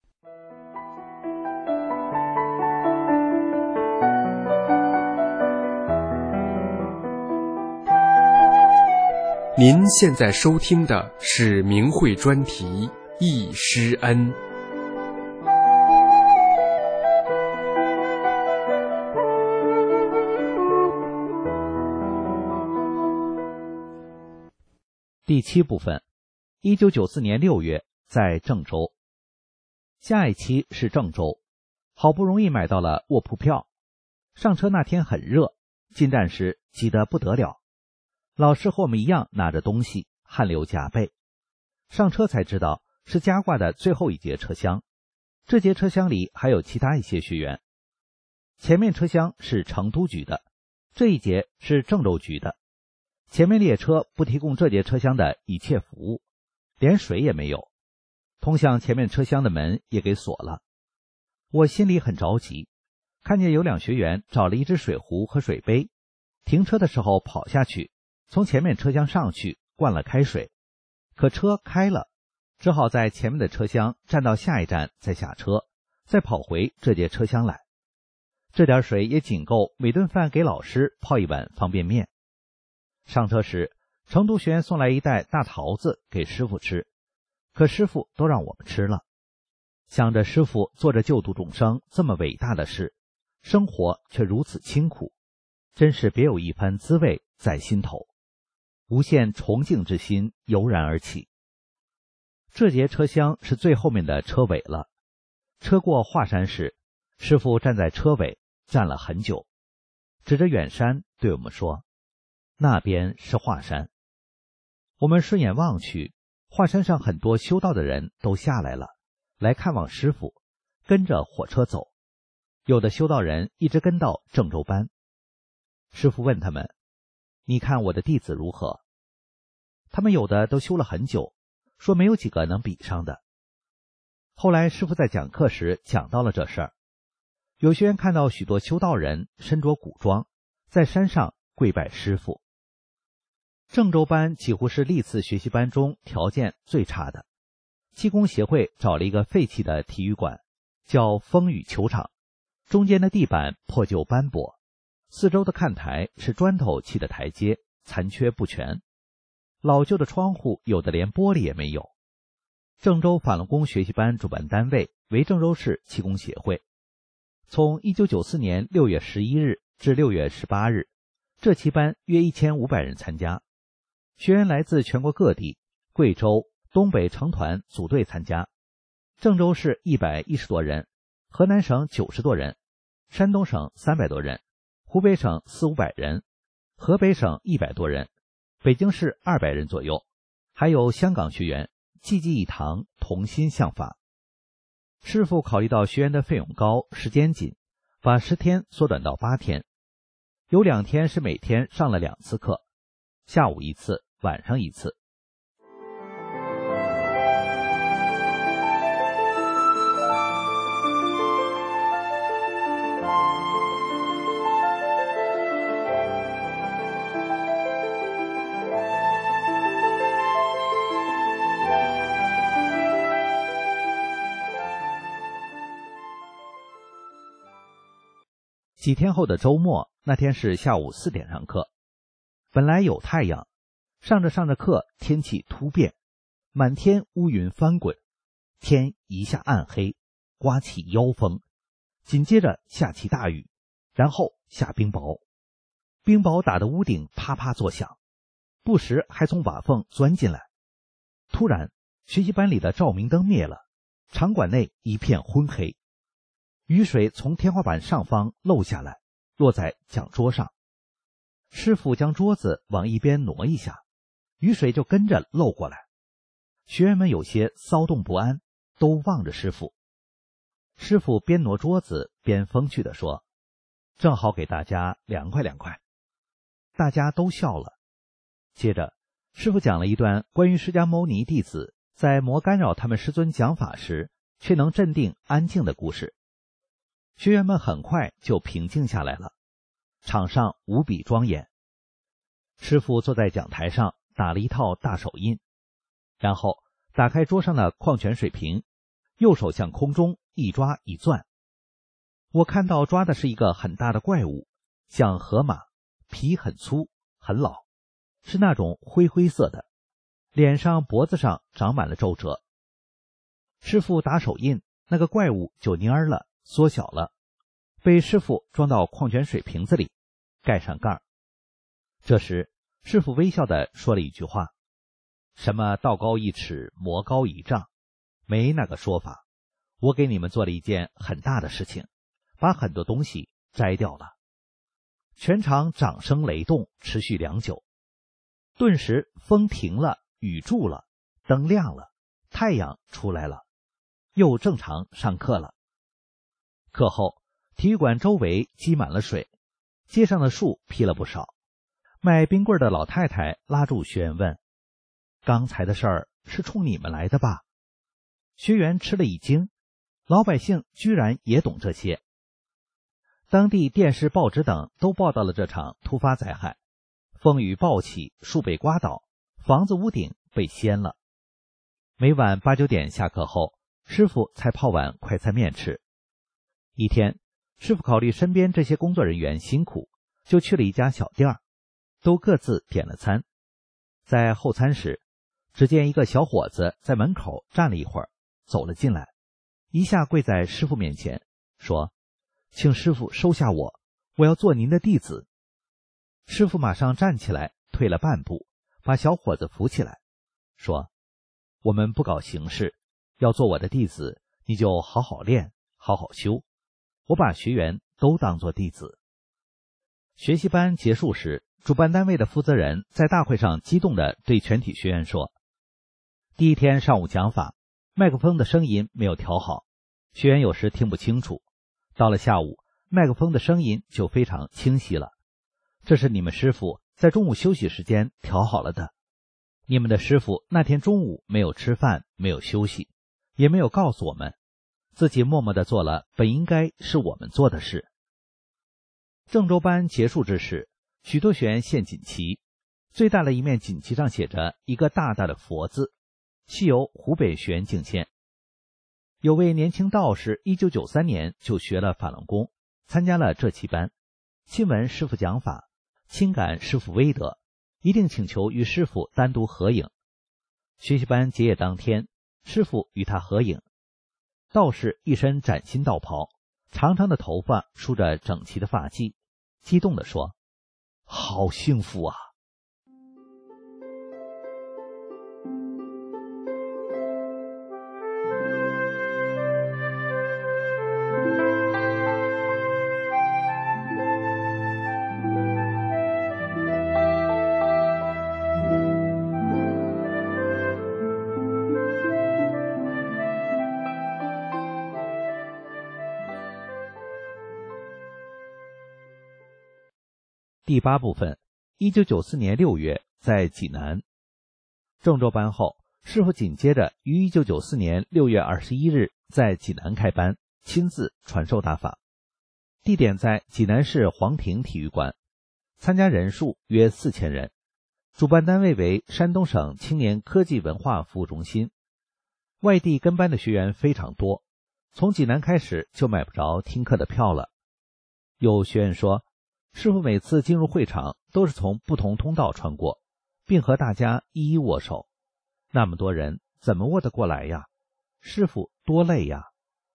您现在收听的是明慧专题《忆师恩》。 第7部分，1994年6月，在郑州。下一期是郑州，好不容易买到了卧铺票。上车那天很热，进站时挤得不得了。老师和我们一样拿着东西，汗流浃背。上车才知道是加挂的最后一节车厢，这节车厢里还有其他一些学员。前面车厢是成都局的，这一节是郑州局的。前面列车不提供这节车厢的一切服务，连水也没有，通向前面车厢的门也给锁了。我心里很着急，看见有2学员找了一只水壶和水杯，停车的时候跑下去，从前面车厢上去灌了开水，可车开了，只好在前面的车厢站到下一站再下车，再跑回这节车厢来。这点水也仅够每顿饭给老师泡一碗方便面。上车时，成都学员送来一袋大桃子给师父吃，可师父都让我们吃了。想着师父做着救度众生这么伟大的事，生活却如此清苦，真是别有一番滋味在心头，无限崇敬之心油然而起。这节车厢是最后面的车尾了。车过华山时，师父站在车尾站了很久，指着远山对我们说：“那边是华山。”我们顺眼望去，华山上很多修道的人都下来了，来看望师父，跟着火车走。有的修道人一直跟到郑州班。师父问他们：“你看我的弟子如何？”他们有的都修了很久，说没有几个能比上的。 后来师父在讲课时讲到了这事儿，有学员看到许多修道人身着古装，在山上跪拜师父。郑州班几乎是历次学习班中条件最差的，气功协会找了一个废弃的体育馆，叫风雨球场，中间的地板破旧斑驳，四周的看台是砖头砌的台阶，残缺不全，老旧的窗户有的连玻璃也没有。郑州法轮功学习班主办单位为郑州市气功协会。从1994年6月11日至6月18日，这期班约1500人参加，学员来自全国各地，贵州、东北成团组队参加。郑州市110多人，河南省90多人，山东省300多人，湖北省400-500人，河北省100多人，北京市200人左右，还有香港学员，济济一堂，同心向法。师父考虑到学员的费用高，时间紧，把10天缩短到8天。有2天是每天上了2次课，下午1次，晚上1次。几天后的周末，那天是下午4点上课。本来有太阳，上着课，天气突变，满天乌云翻滚，天一下暗黑，刮起妖风，紧接着下起大雨，然后下冰雹。冰雹打得屋顶啪啪作响，不时还从瓦缝钻进来。突然，学习班里的照明灯灭了，场馆内一片昏黑。雨水从天花板上方漏下来，落在讲桌上。师父将桌子往一边挪一下，雨水就跟着漏过来。学员们有些骚动不安，都望着师父。师父边挪桌子边风趣地说：“正好给大家凉快凉快。”大家都笑了。接着，师父讲了一段关于释迦牟尼弟子在魔干扰他们师尊讲法时，却能镇定安静的故事。学员们很快就平静下来了，场上无比庄严。师父坐在讲台上打了一套大手印，然后打开桌上的矿泉水瓶，右手向空中一抓一攥。我看到抓的是一个很大的怪物，像河马，皮很粗很老，是那种灰色的，脸上脖子上长满了皱褶。师父打手印，那个怪物就蔫了，缩小了，被师父装到矿泉水瓶子里，盖上盖儿。这时师父微笑地说了一句话：“什么道高1尺，魔高1丈，没那个说法。我给你们做了一件很大的事情，把很多东西摘掉了。”全场掌声雷动，持续良久。顿时风停了，雨住了，灯亮了，太阳出来了，又正常上课了。课后，体育馆周围积满了水，街上的树劈了不少。卖冰棍的老太太拉住学员问：“刚才的事儿是冲你们来的吧？”学员吃了一惊，老百姓居然也懂这些。当地电视、报纸等都报道了这场突发灾害，风雨暴起，树被刮倒，房子屋顶被掀了。每晚8、9点下课后，师父才泡碗快餐面吃。一天，师父考虑身边这些工作人员辛苦，就去了一家小店，都各自点了餐。在候餐时，只见一个小伙子在门口站了一会儿，走了进来，一下跪在师父面前，说：“请师父收下我，我要做您的弟子。”师父马上站起来，退了半步，把小伙子扶起来，说：“我们不搞形式，要做我的弟子，你就好好练，好好修。我把学员都当作弟子。”学习班结束时，主办单位的负责人在大会上激动地对全体学员说：“第一天上午讲法，麦克风的声音没有调好，学员有时听不清楚。到了下午，麦克风的声音就非常清晰了。这是你们师父在中午休息时间调好了的。你们的师父那天中午没有吃饭，没有休息， 也没有告诉我们，自己默默地做了本应该是我们做的事。郑州班结束之时，许多学员献锦旗，最大的一面锦旗上写着一个大大的佛字，系由湖北学员敬献。有位年轻道士1993年就学了法轮功，参加了这期班，亲闻师父讲法，亲感师父威德，一定请求与师父单独合影。学习班结业当天，师父与他合影。道士一身崭新道袍，长长的头发梳着整齐的发髻，激动地说：好幸福啊！第8部分，1994年6月在济南。郑州班后，师父紧接着于1994年6月21日在济南开班，亲自传授大法。地点在济南市黄庭体育馆，参加人数约4000人，主办单位为山东省青年科技文化服务中心。外地跟班的学员非常多，从济南开始就买不着听课的票了。有学员说，师父每次进入会场都是从不同通道穿过，并和大家一一握手。那么多人怎么握得过来呀？师父多累呀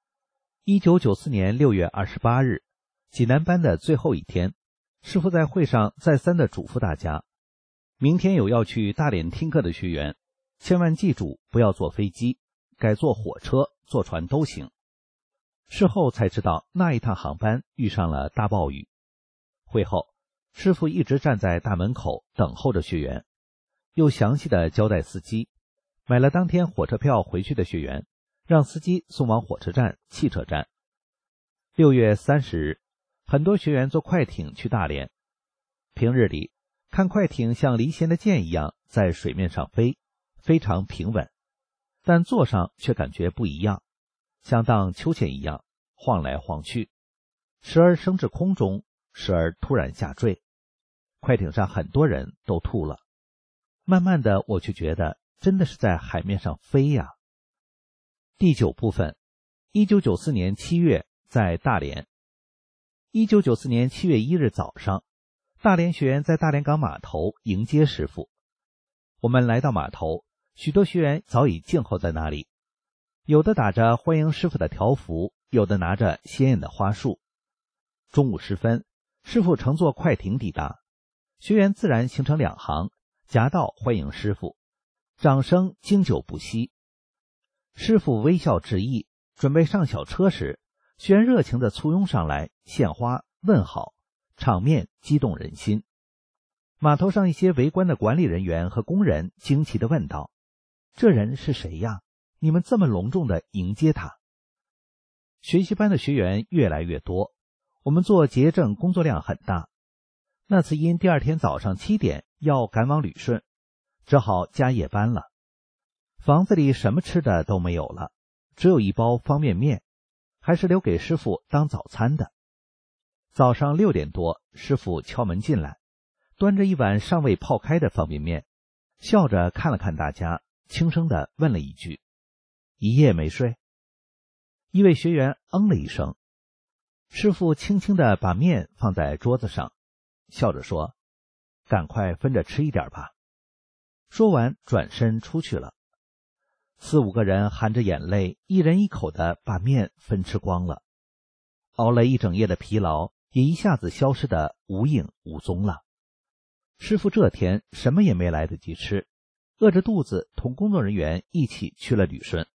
！1994年6月28日，济南班的最后一天，师父在会上再三地嘱咐大家，明天有要去大连听课的学员，千万记住不要坐飞机，改坐火车、坐船都行。事后才知道那一趟航班遇上了大暴雨。会后，师父一直站在大门口等候着学员，又详细的交代司机，买了当天火车票回去的学员，让司机送往火车站、汽车站。6月30日，很多学员坐快艇去大连。平日里，看快艇像离弦的箭一样在水面上飞，非常平稳，但坐上却感觉不一样，像荡秋千一样晃来晃去，时而升至空中，时而突然下坠。快艇上很多人都吐了。慢慢的，我却觉得真的是在海面上飞呀。第9部分，1994年7月在大连。1994年7月1日早上，大连学员在大连港码头迎接师父。我们来到码头，许多学员早已静候在那里，有的打着欢迎师父的条幅，有的拿着鲜艳的花束。中午时分，师父乘坐快艇抵达，学员自然形成2行，夹道欢迎师父，掌声经久不息。师父微笑致意，准备上小车时，学员热情地簇拥上来，献花问好，场面激动人心。码头上一些围观的管理人员和工人惊奇地问道：这人是谁呀？你们这么隆重地迎接他？学习班的学员越来越多，我们做结证工作量很大。那次因第2天早上7点要赶往旅顺，只好加夜班了。房子里什么吃的都没有了，只有一包方便面，还是留给师父当早餐的。早上6点多，师父敲门进来，端着一碗尚未泡开的方便面，笑着看了看大家，轻声地问了一句：一夜没睡？一位学员嗯了一声。师父轻轻地把面放在桌子上，笑着说：赶快分着吃一点吧。说完转身出去了。4、5个人含着眼泪，一人一口地把面分吃光了。熬了一整夜的疲劳也一下子消失得无影无踪了。师父这天什么也没来得及吃，饿着肚子同工作人员一起去了旅顺。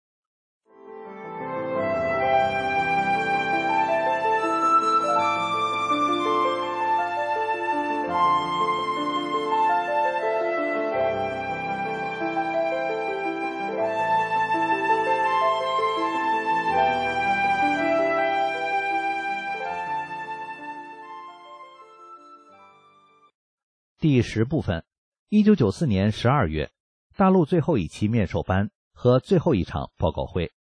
第10部分，1994年12月，大陆最后一期面授班和最后一场报告会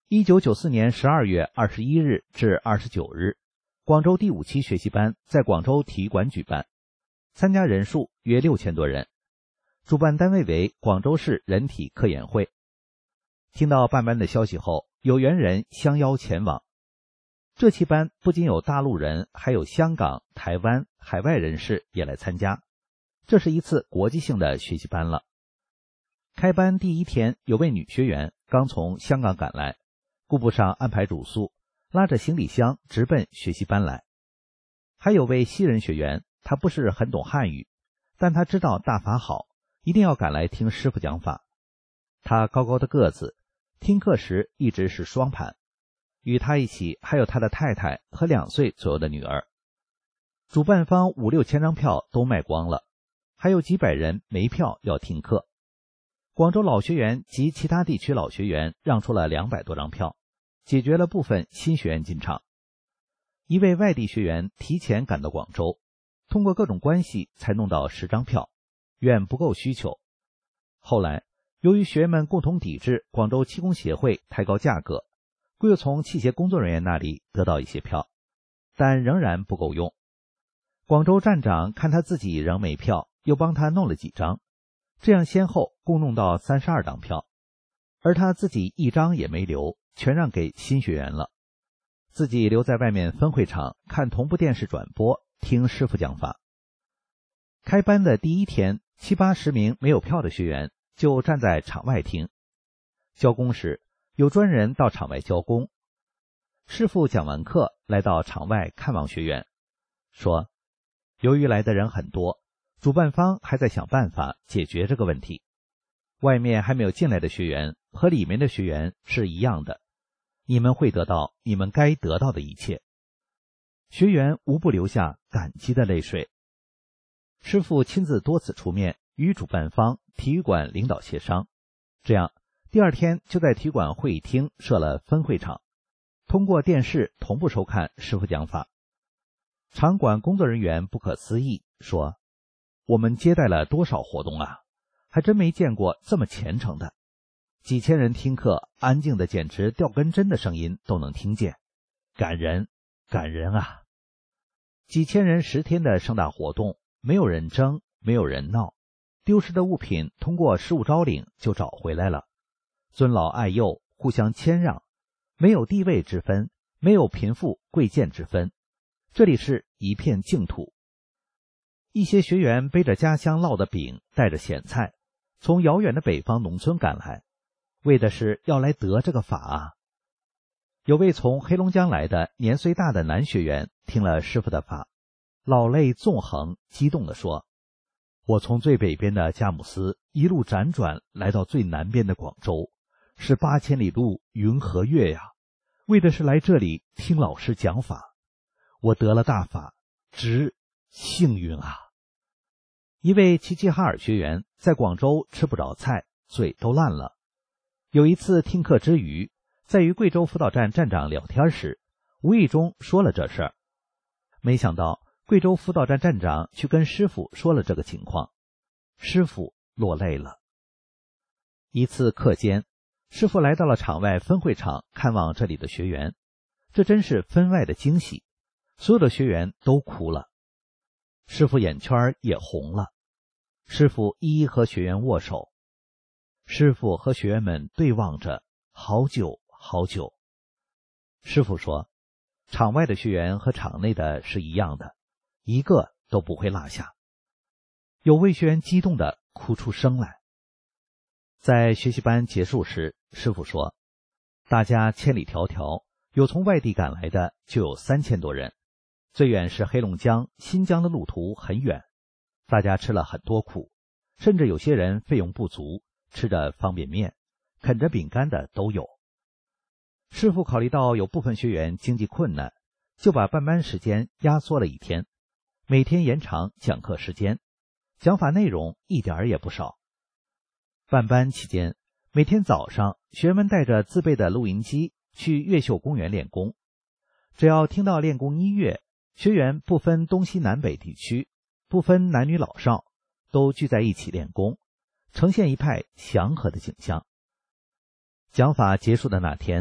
1994年12月21日至29日，广州第5期学习班在广州体育馆举办，参加人数约6000多人，主办单位为广州市人体科研会。听到办班的消息后，有缘人相邀前往。这期班不仅有大陆人，还有香港、台湾、海外人士也来参加，这是一次国际性的学习班了。开班第一天，有位女学员刚从香港赶来，顾不上安排住宿，拉着行李箱直奔学习班来。还有位西人学员，他不是很懂汉语，但他知道大法好，一定要赶来听师傅讲法。他高高的个子，听课时一直是双盘，与他一起还有他的太太和2岁左右的女儿。主办方5、6千张票都卖光了，还有几百人没票要听课。广州老学员及其他地区老学员让出了200多张票，解决了部分新学员进场。一位外地学员提前赶到广州，通过各种关系才弄到10张票，远不够需求。后来由于学员们共同抵制广州气功协会抬高价格，故又从器械工作人员那里得到一些票，但仍然不够用。广州站长看他自己仍没票，又帮他弄了几张，这样先后共弄到32张票，而他自己1张也没留，全让给新学员了，自己留在外面分会场看同步电视转播，听师傅讲法。开班的第一天，70、80名没有票的学员就站在场外听。教功时，有专人到场外教功。师傅讲完课，来到场外看望学员，说由于来的人很多，主办方还在想办法解决这个问题。外面还没有进来的学员和里面的学员是一样的，你们会得到你们该得到的一切。学员无不流下感激的泪水。师傅亲自多次出面与主办方、体育馆领导协商，这样第2天就在体育馆会议厅设了分会场，通过电视同步收看师傅讲法。场馆工作人员不可思议说，我们接待了多少活动啊，还真没见过这么虔诚的，几千人听课，安静的简直掉根针的声音都能听见，感人，感人啊！几千人10天的盛大活动，没有人争，没有人闹，丢失的物品通过失物招领就找回来了，尊老爱幼，互相谦让，没有地位之分，没有贫富贵贱之分，这里是一片净土。一些学员背着家乡烙的饼，带着咸菜，从遥远的北方农村赶来，为的是要来得这个法啊。有位从黑龙江来的年岁大的男学员听了师傅的法，老泪纵横，激动地说，我从最北边的佳木斯一路辗转来到最南边的广州，是8000里路云和月呀，为的是来这里听老师讲法，我得了大法，值，幸运啊！一位齐齐哈尔学员在广州吃不着菜，嘴都烂了。有一次听课之余，在与贵州辅导站站长聊天时，无意中说了这事儿。没想到贵州辅导站站长去跟师傅说了这个情况，师傅落泪了。一次课间，师傅来到了场外分会场看望这里的学员，这真是分外的惊喜，所有的学员都哭了，师傅眼圈也红了。师傅一一和学员握手，师傅和学员们对望着，好久好久。师傅说，场外的学员和场内的是一样的，一个都不会落下。有位学员激动地哭出声来。在学习班结束时，师傅说，大家千里迢迢，有从外地赶来的就有3000多人，最远是黑龙江、新疆的路途很远，大家吃了很多苦，甚至有些人费用不足，吃着方便面，啃着饼干的都有。师傅考虑到有部分学员经济困难，就把办班时间压缩了1天，每天延长讲课时间，讲法内容一点也不少。办班期间，每天早上学员们带着自备的录音机去越秀公园练功，只要听到练功音乐，学员不分东西南北地区，不分男女老少，都聚在一起练功，呈现一派祥和的景象。讲法结束的那天，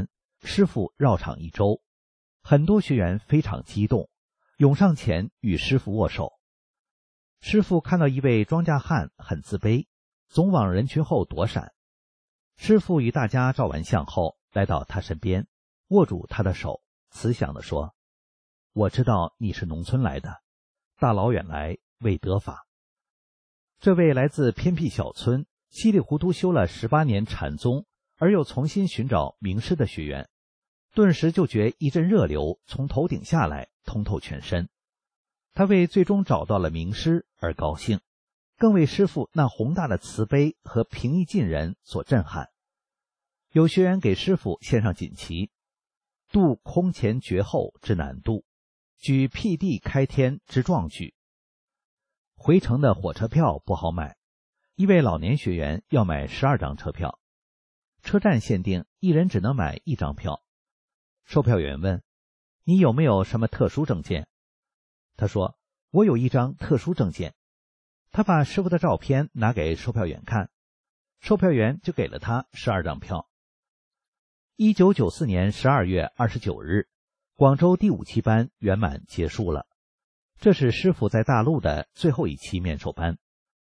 师父绕场一周，很多学员非常激动，涌上前与师父握手。师父看到一位庄稼汉很自卑，总往人群后躲闪。师父与大家照完相后，来到他身边，握住他的手，慈祥地说：“我知道你是农村来的，大老远来为得法。”这位来自偏僻小村，稀里糊涂修了18年禅宗，而又重新寻找名师的学员，顿时就觉一阵热流从头顶下来，通透全身。他为最终找到了名师而高兴，更为师父那宏大的慈悲和平易近人所震撼。有学员给师父献上锦旗：渡空前绝后之难渡，举辟地开天之壮举。回程的火车票不好买，一位老年学员要买12张车票，车站限定一人只能买1张票。售票员问：“你有没有什么特殊证件？”他说：“我有1张特殊证件。”他把师父的照片拿给售票员看，售票员就给了他12张票。1994年12月29日，广州第5期班圆满结束了。这是师父在大陆的最后一期面授班。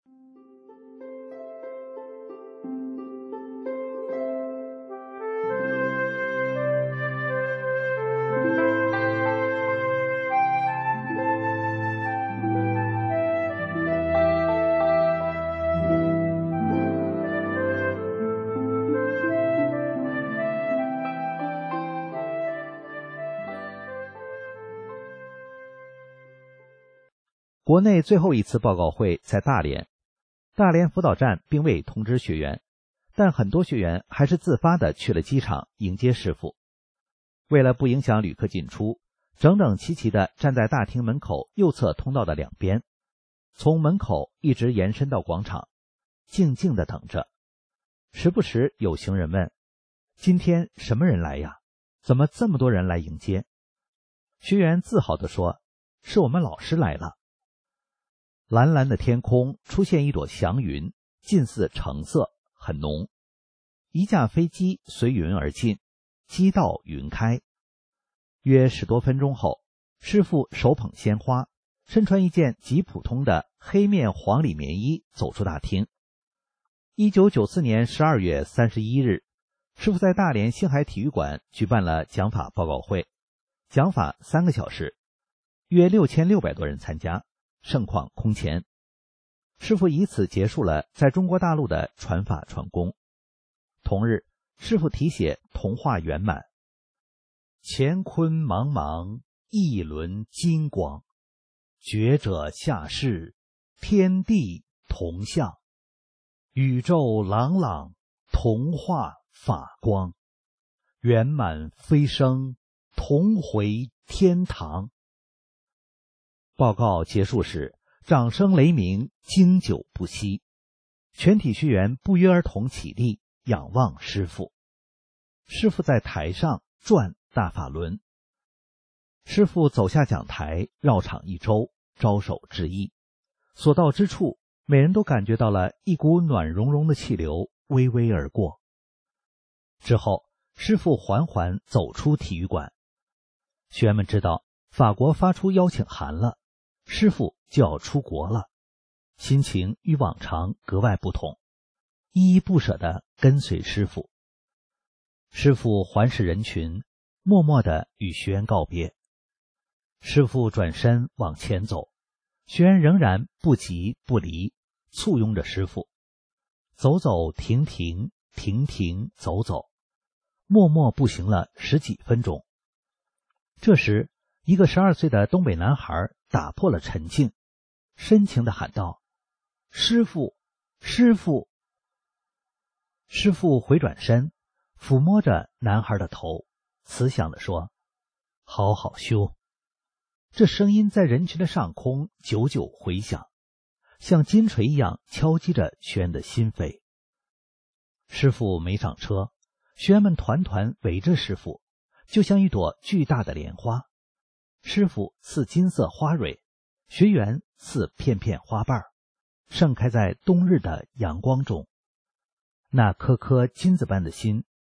国内最后一次报告会在大连，大连辅导站并未通知学员，但很多学员还是自发地去了机场迎接师父。为了不影响旅客进出，整整齐齐地站在大厅门口右侧通道的两边，从门口一直延伸到广场，静静地等着。时不时有行人问：“今天什么人来呀？怎么这么多人来迎接？”学员自豪地说：“是我们老师来了。”蓝蓝的天空出现一朵祥云，近似橙色，很浓。一架飞机随云而进，机到云开。约10多分钟后，师父手捧鲜花，身穿一件极普通的黑面黄里棉衣走出大厅。1994年12月31日，师父在大连星海体育馆举办了讲法报告会，讲法3个小时，约6600多人参加，盛况空前。师父以此结束了在中国大陆的传法传功。同日，师父题写童话圆满：乾坤茫茫，一轮金光，觉者下世，天地同象，宇宙朗朗，童话法光，圆满飞升，同回天堂。报告结束时，掌声雷鸣，经久不息。全体学员不约而同起立，仰望师父。师父在台上转大法轮。师父走下讲台，绕场一周，招手致意。所到之处，每人都感觉到了一股暖融融的气流微微而过。之后，师父缓缓走出体育馆。学员们知道法国发出邀请函了，师父就要出国了，心情与往常格外不同，依依不舍地跟随师父。师父环视人群，默默地与学员告别。师父转身往前走，学员仍然不急不离，簇拥着师父，走走停停，停停走走，默默步行了10几分钟。这时，一个12岁的东北男孩打破了沉静，深情地喊道：“师父，师父！”师父回转身，抚摸着男孩的头，慈祥地说：“好好修。”这声音在人群的上空久久回响，像金锤一样敲击着学员的心扉。师父没上车，学员们团团围着师父，就像一朵巨大的莲花。师父似金色花蕊，学员似片片花瓣，盛开在冬日的阳光中。那颗颗金子般的心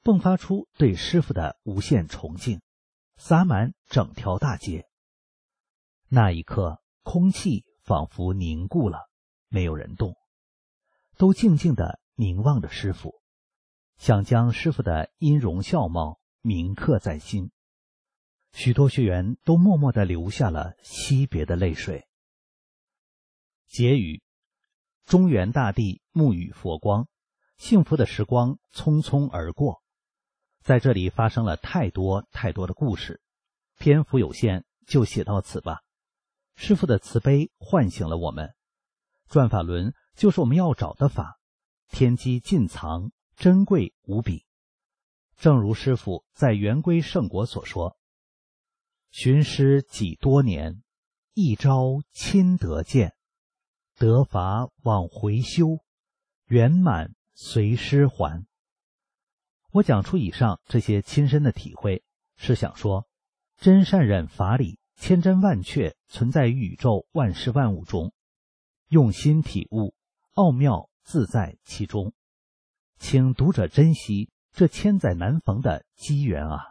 迸发出对师傅的无限崇敬，洒满整条大街。那一刻，空气仿佛凝固了，没有人动，都静静地凝望着师傅，想将师傅的音容笑貌铭刻在心。许多学员都默默地流下了惜别的泪水。结语：中原大地沐雨佛光，幸福的时光匆匆而过。在这里发生了太多太多的故事，篇幅有限，就写到此吧。师父的慈悲唤醒了我们，转法轮就是我们要找的法，天机尽藏，珍贵无比。正如师父在圆规圣果所说，寻师几多年，一朝亲得见，得法往回修，圆满随师还。我讲出以上这些亲身的体会，是想说，真善忍法理千真万确存在于宇宙万事万物中，用心体悟，奥妙自在其中。请读者珍惜这千载难逢的机缘啊！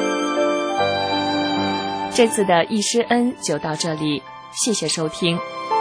这次的易师恩就到这里，谢谢收听。